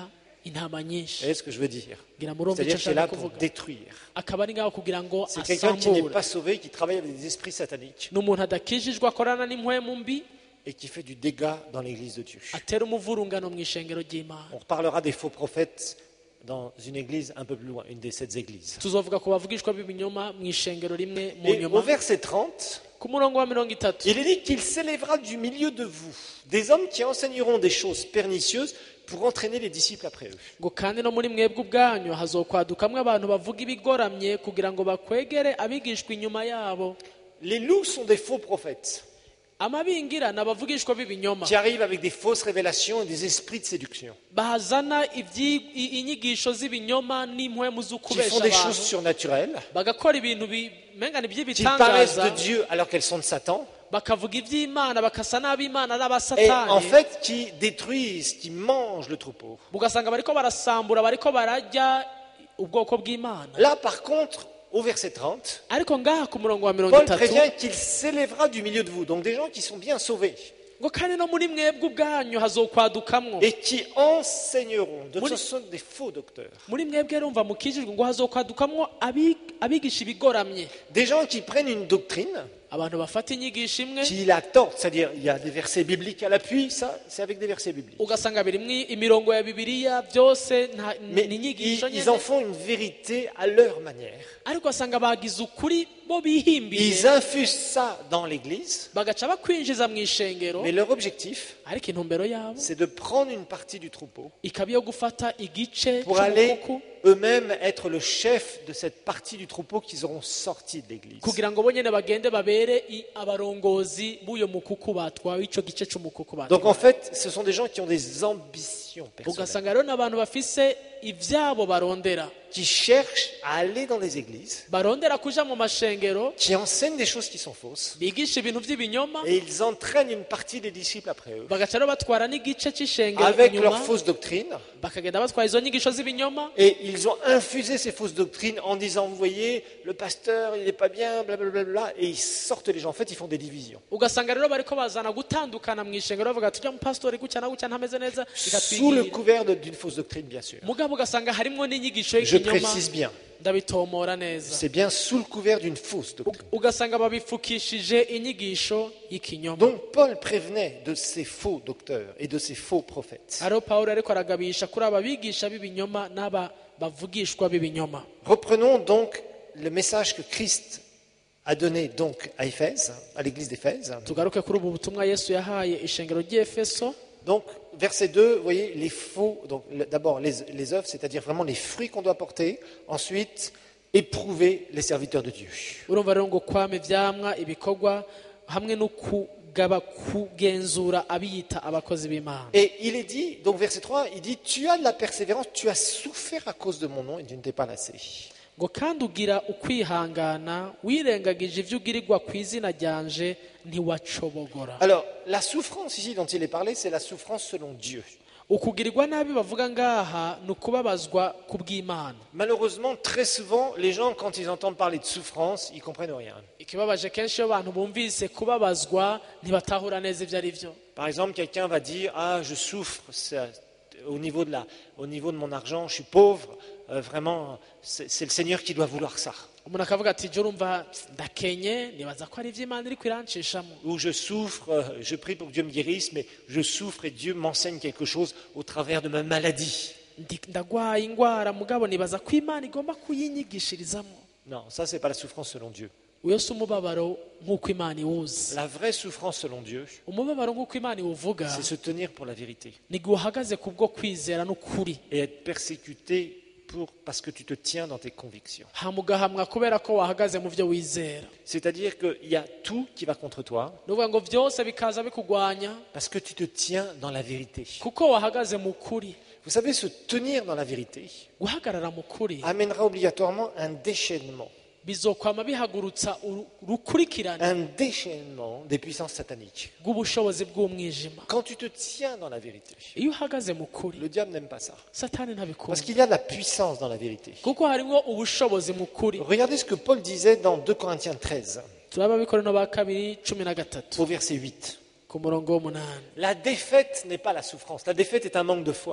intama Vous nyinshi voyez ce que je veux dire? ngira murumva C'est-à-dire icyo qu'il est là nshaka pour kuvuga détruire. akaba ari ngaho kugira ngo C'est quelqu'un qui n'est asambure pas sauvé, qui travaille avec des esprits sataniques ni umuntu adakijijwe akorana n'impwemu mbi et qui fait du dégât dans l'église de Dieu. atera umuvurungano mu ishengero ry'imana On reparlera des faux prophètes dans une église un peu plus loin, une des sept églises. tuzovuga ku bavugishwa b'ibinyoma mu ishengero rimwe mu Et au nyuma verset trente, ku murongo wa mirongo itatu il est dit qu'il s'élèvera du milieu de vous des hommes qui enseigneront des choses pernicieuses pour entraîner les disciples après eux. ngo kandi no muri mwebwe ubwanyu hazokwadukamwo abantu bavuga ibigoramye kugira ngo bakwegere abigishwa inyuma yabo Les loups sont des faux prophètes amabingira ni abavugishwa b'ibinyoma qui arrivent avec des fausses révélations et des esprits de séduction, bazana ibyi- i- inyigisho z'ibinyoma n'impwemu qui font z'ukubesha des choses abantu surnaturelles, bagakora ibintu bimenga qui parlent by'ibitangaza de Dieu alors qu'elles sont de Satan, bakavuga iby'imana bakasa n'ab'imana et en n'abasatani fait qui détruisent, qui mangent le troupeau. ugasanga bariko barasambura bariko bararya ubwoko bw'imana Là, par contre, au verset trente, ariko ngaha ku murongo wa mirongo Paul itatu prévient qu'il s'élèvera du milieu de vous, donc des gens qui sont bien sauvés ngo kandi no muri mwebwe ubwanyu hazokwadukamwo et qui enseigneront. De Muri- ce sont des faux docteurs. muri mwebwe rumva mukijijwe ngo hazokwadukamwo abi- abigisha ibigoramye Des gens qui prennent une doctrine, abantu bafata inyigisho imwe qui la tordent, c'est-à-dire il y a des versets bibliques à l'appui, ça c'est avec des versets bibliques. ugasanga birimwo imirongo ya bibiliya byose nta- Mais ni ils, inyigisho ils nyene en font une vérité à leur manière. ariko ugasanga bagize ukuri bo bihimbiye Ils infusent ça dans l'église, bagaca bakwinjiza mu ishengero mais leur objectif, ariko intumbero yabo c'est de prendre une partie du troupeau ikaba iyo gufata igice pour aller cy'umukuku eux-mêmes être le chef de cette partie du troupeau qu'ils auront sorti de l'église. kugira ngo bo nyene bagende babere i- abarongozi b'uyo mukuku batwawe ico gice c'umukuku Donc batwawe en fait, ce sont des gens qui ont des ambitions personnelles, ugasanga rero n'abantu bafise ivyabo barondera qui cherchent à aller dans les églises, barondera kuja mu mashengero qui enseignent des choses qui sont fausses, bigisha ibintu vy'ibinyoma et ils entraînent une partie des disciples après eux, bagaca rero batwara n'igice c'ishengero avec inyuma leurs fausses doctrines, bakagenda batwara izo nyigisho z'ibinyoma et ils ont infusé ces fausses doctrines en disant, vous voyez, le pasteur, il n'est pas bien, blablabla, et ils sortent les gens. En fait, ils font des divisions. ugasanga rero bariko bazana gutandukana mu ishengero bavuga tujya mu pastori gutya na gutya ntameze neza Sous le bikatwigirira couvert de- d'une fausse doctrine, bien sûr. mugabo ugasanga harimwo n'inyigisho Je y'ikinyoma précise bien, ndabitomora neza c'est bien sous le couvert d'une fausse doctrine. ugasanga babifukishije inyigisho y'ikinyoma Donc Paul prévenait de ces faux docteurs et de ces faux prophètes. ariho pawulo ariko aragabisha kuri aba bigisha b'ibinyoma n'aba bavugishwa b'ibinyoma Reprenons donc le message que Christ a donné donc à Éphèse, à l'église d'Éphèse. tugaruke kuri ubu butumwa yesu yahaye ishengero ry'efeso Donc, verset deux, vous voyez, les faux, donc le- d'abord les, les œuvres, c'est-à-dire vraiment les fruits qu'on doit porter. Ensuite, éprouver les serviteurs de Dieu. urumva rero ngo kwama ivyamwa ibikorwa hamwe no kugaba kugenzura abiyita abakozi b'imana Et il est dit, donc verset trois, il dit, tu as de la persévérance, tu as souffert à cause de mon nom et tu ne t'es pas lassé. ngo kandi ugira ukwihangana wirengagije ivyo ugirirwa ku izina ryanje ntiwacobogora Alors, la souffrance ici dont il est parlé, c'est la souffrance selon Dieu. ukugirirwa nabi bavuga ngaha ni ukubabazwa ku bw'imana Malheureusement, très souvent, les gens, quand ils entendent parler de souffrance, ils comprennent rien. ikibabaje kenshi iyo abantu bumvise kubabazwa ntibatahura neza ivyo ari vyo Par exemple, quelqu'un va dire, ah, je souffre c'est au niveau de la, au niveau de mon argent, je suis pauvre. Euh, vraiment, c'est c'est le Seigneur qui doit vouloir ça. umuntu akavuga ati je urumva ndakenye nibaza ko ari ivy'imana iriko irancishamo Ou je souffre, euh, je prie pour que Dieu me guérisse, mais je souffre et Dieu m'enseigne quelque chose au travers de ma maladie. Ndi- ndagwaye ingwara mugabo nibaza ko imana igomba kuyinyigishirizamo Non, ça c'est pas la souffrance selon Dieu. uyo si umubabaro nk'uko imana iwuzi La vraie souffrance selon Dieu, umubabaro nk'uko imana iwuvuga c'est se tenir pour la vérité ni igihe uhagaze ku bwo kwizera n'ukuri et être persécuté pour, parce que tu te tiens dans tes convictions. hama ugahamwa kubera ko wahagaze mu byo wizera C'est-à-dire qu'il y a tout qui va contre toi ni ukuvuga ngo byose bikaza bikugwanya parce que tu te tiens dans la vérité. kuko wahagaze mu kuri Vous savez, se tenir dans la vérité guhagarara mu kuri amènera obligatoirement un déchaînement, bizokwama bihagurutsa uru- urukurikirane un déchaînement des puissances sataniques. rw'ubushobozi bw'umwijima Quand tu te tiens dans la vérité, iyo uhagaze mu kuri le diable n'aime pas ça. satani Parce ntabikunda qu'il y a de la puissance dans la vérité. kuko harimo ubushobozi mu kuri Regardez ce que Paul disait dans deux Corinthiens treize, turaba abikorano ba kabiri cumi na gatatu au verset huit. ku murongo w'umunani La défaite n'est pas la souffrance. La défaite est un manque de foi.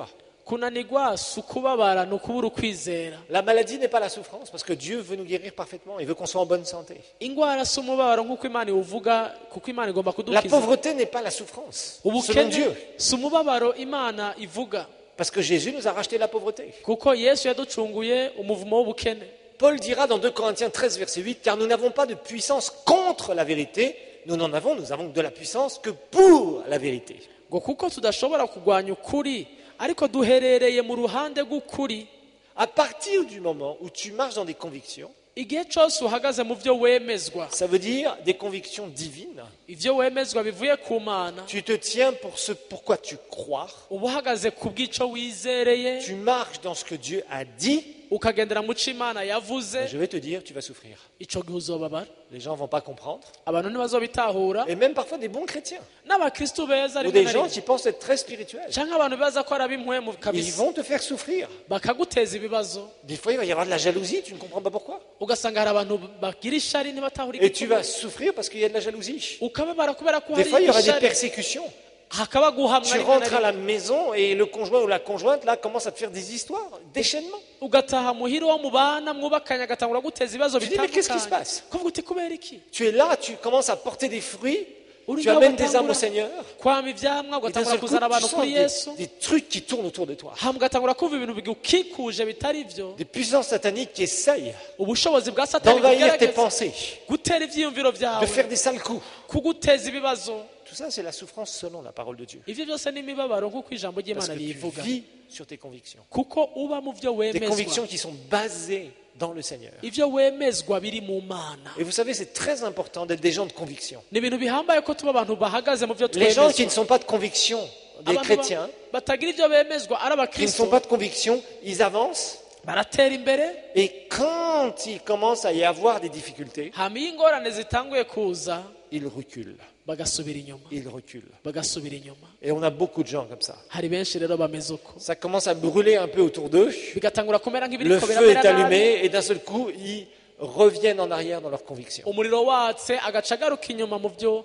kunanirwa si ukubabara ni ukubura ukwizera. La maladie n'est pas la souffrance, parce que Dieu veut nous guérir parfaitement. Il veut qu'on soit en bonne santé. Indwara si umubabaro nk'uko Imana iwuvuga, kuko Imana igomba La kudukiza. pauvreté n'est pas la souffrance, selon Ubukene Dieu. si umubabaro Imana ivuga, Parce que Jésus nous a racheté la pauvreté. kuko Yesu yaducunguye umuvumo w'ubukene. Paul dira dans deux Corinthiens treize, verset huit, car nous n'avons pas de puissance contre la vérité, nous n'en avons, nous avons de la puissance que pour la vérité. ngo kuko tudashobora kurwanya ukuri, ariko duherereye mu ruhande rw'ukuri. À partir du moment où tu marches dans des convictions, Igihe cyose uhagaze mu byo wemezwa, ça veut dire des convictions divines, ibyo wemezwa bivuye ku Mana, tu te tiens pour ce pourquoi tu crois, uba uhagaze ku bw'icyo wizereye, tu marches dans ce que Dieu a dit, ukagendera mu cyo Imana yavuze, je vais te dire, tu vas souffrir. icyo gihe uzobabara. Les gens ne vont pas comprendre. Abantu ntibazobitahura, Et même parfois des bons chrétiens, n'abakristu beza ou rimwe des na gens rimwe, qui pensent être très spirituels. cyangwa abantu beza ko ari ab'impwemu Ils kabisa, vont te faire souffrir. bakaguteza ibibazo. Des fois, il va y avoir de la jalousie, tu ne comprends pas pourquoi. Ugasanga hari abantu bagira ishari ntibatahura Et tu vas igituma, souffrir parce qu'il y a de la jalousie. ukababara kubera ko Des hari fois, il y aura des ishari, persécutions. hakaba guhamwa Tu rimwe na rentres à la rimwe. maison et le conjoint ou la conjointe, là, commence à te faire des histoires, déchaînement. Ugataha muhira wo mubana mwubakanye agatangura guteza ibibazo Tu dis, mais qu'est-ce qui se bitandukanye, passe? kuvuga uti kubera iki? Tu es là, tu commences à porter des fruits, Uri tu ngaho amènes des âmes au ugatangura Seigneur, kwama ivyamwa, et d'un ugatangura seul coup, kuzana tu abantu sens kuri Yesu, des, des trucs qui tournent autour de toi. hama ugatangura kumva ibintu bigukikuje bitari byo, Des puissances sataniques qui essayent ubushobozi bwa Satani d'envahir tes bugerageza pensées, gutera ivyiyumviro de vyawe, faire des sales coups. kuguteza ibibazo. Tout ça, c'est la souffrance selon la parole de Dieu. Ivyo byose ni imibabaro nk'uko ijambo Parce ry'Imana que tu rivuga, vis sur tes convictions. kuko uba mu vyo Des convictions wemezwa, qui sont basées dans le Seigneur. ivyo wemezwa biri mu Mana. Et vous savez, c'est très important d'être des gens de conviction. Ni ibintu bihambaye ko tuba abantu bahagaze mu vyo Les gens qui ne twemezwa. sont pas de conviction, des Abantu chrétiens, ba- batagira ivyo bemezwa ari qui ne abakristo, sont pas de conviction, ils avancent. baratera imbere, Et quand il commence à y avoir des difficultés, hama iyo ingorane zitanguye kuza ils reculent. bagasubira inyuma, Ils reculent. bagasubira inyuma. Et on a beaucoup de gens comme ça. Hari benshi rero bameze uko, Ça commence à brûler un peu autour d'eux. bigatangura kumera Le nk'ibiriko feu est biramera nabi, allumé et d'un seul coup, ils reviennent en arrière dans leurs convictions. umuriro watse agaca agaruka inyuma mu byo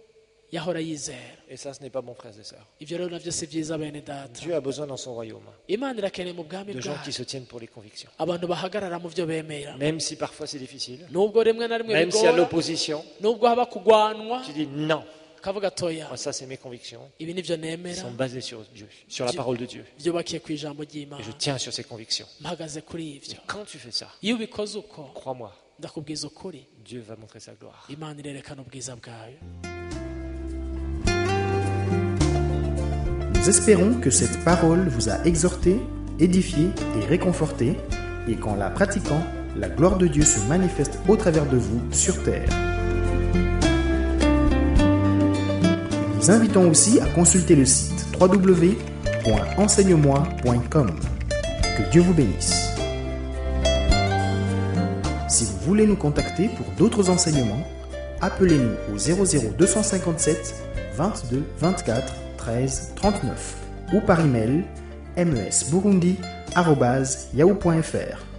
yahora yizera. Et ça, ce n'est pas bon, frères et sœurs. Ivyo rero navyo si vyiza bene data. Dieu a besoin dans son royaume Imana irakeneye mu bwami de gens qui bwayo se tiennent pour les convictions. abantu bahagarara mu vyo bemera, Même si parfois c'est difficile, nubwo rimwe na rimwe même s'il y a bigora, l'opposition, nubwo haba kugwanwa, tu dis non. kavuga toya, Moi, ça, c'est mes convictions. ibi nivyo Ils nemera, sont basées sur Dieu, sur la parole de Dieu. vyubakiye ku ijambo Et ry'Imana, je tiens sur ces convictions. mpagaze kuri ivyo. Quand tu fais ça, Iyo ubikoze uko, crois-moi, ndakubwiza ukuri, Dieu va montrer sa gloire. Imana irerekana ubwiza bwayo. Nous espérons que cette parole vous a exhorté, édifié et réconforté, et qu'en la pratiquant, la gloire de Dieu se manifeste au travers de vous sur terre. Nous invitons aussi à consulter le site w w w point enseigne moi point com. Que Dieu vous bénisse. Si vous voulez nous contacter pour d'autres enseignements, appelez-nous au zéro zéro deux cent cinquante-sept vingt-deux vingt-quatre treize trente-neuf ou par email mesburundi arobase yahoo point fr.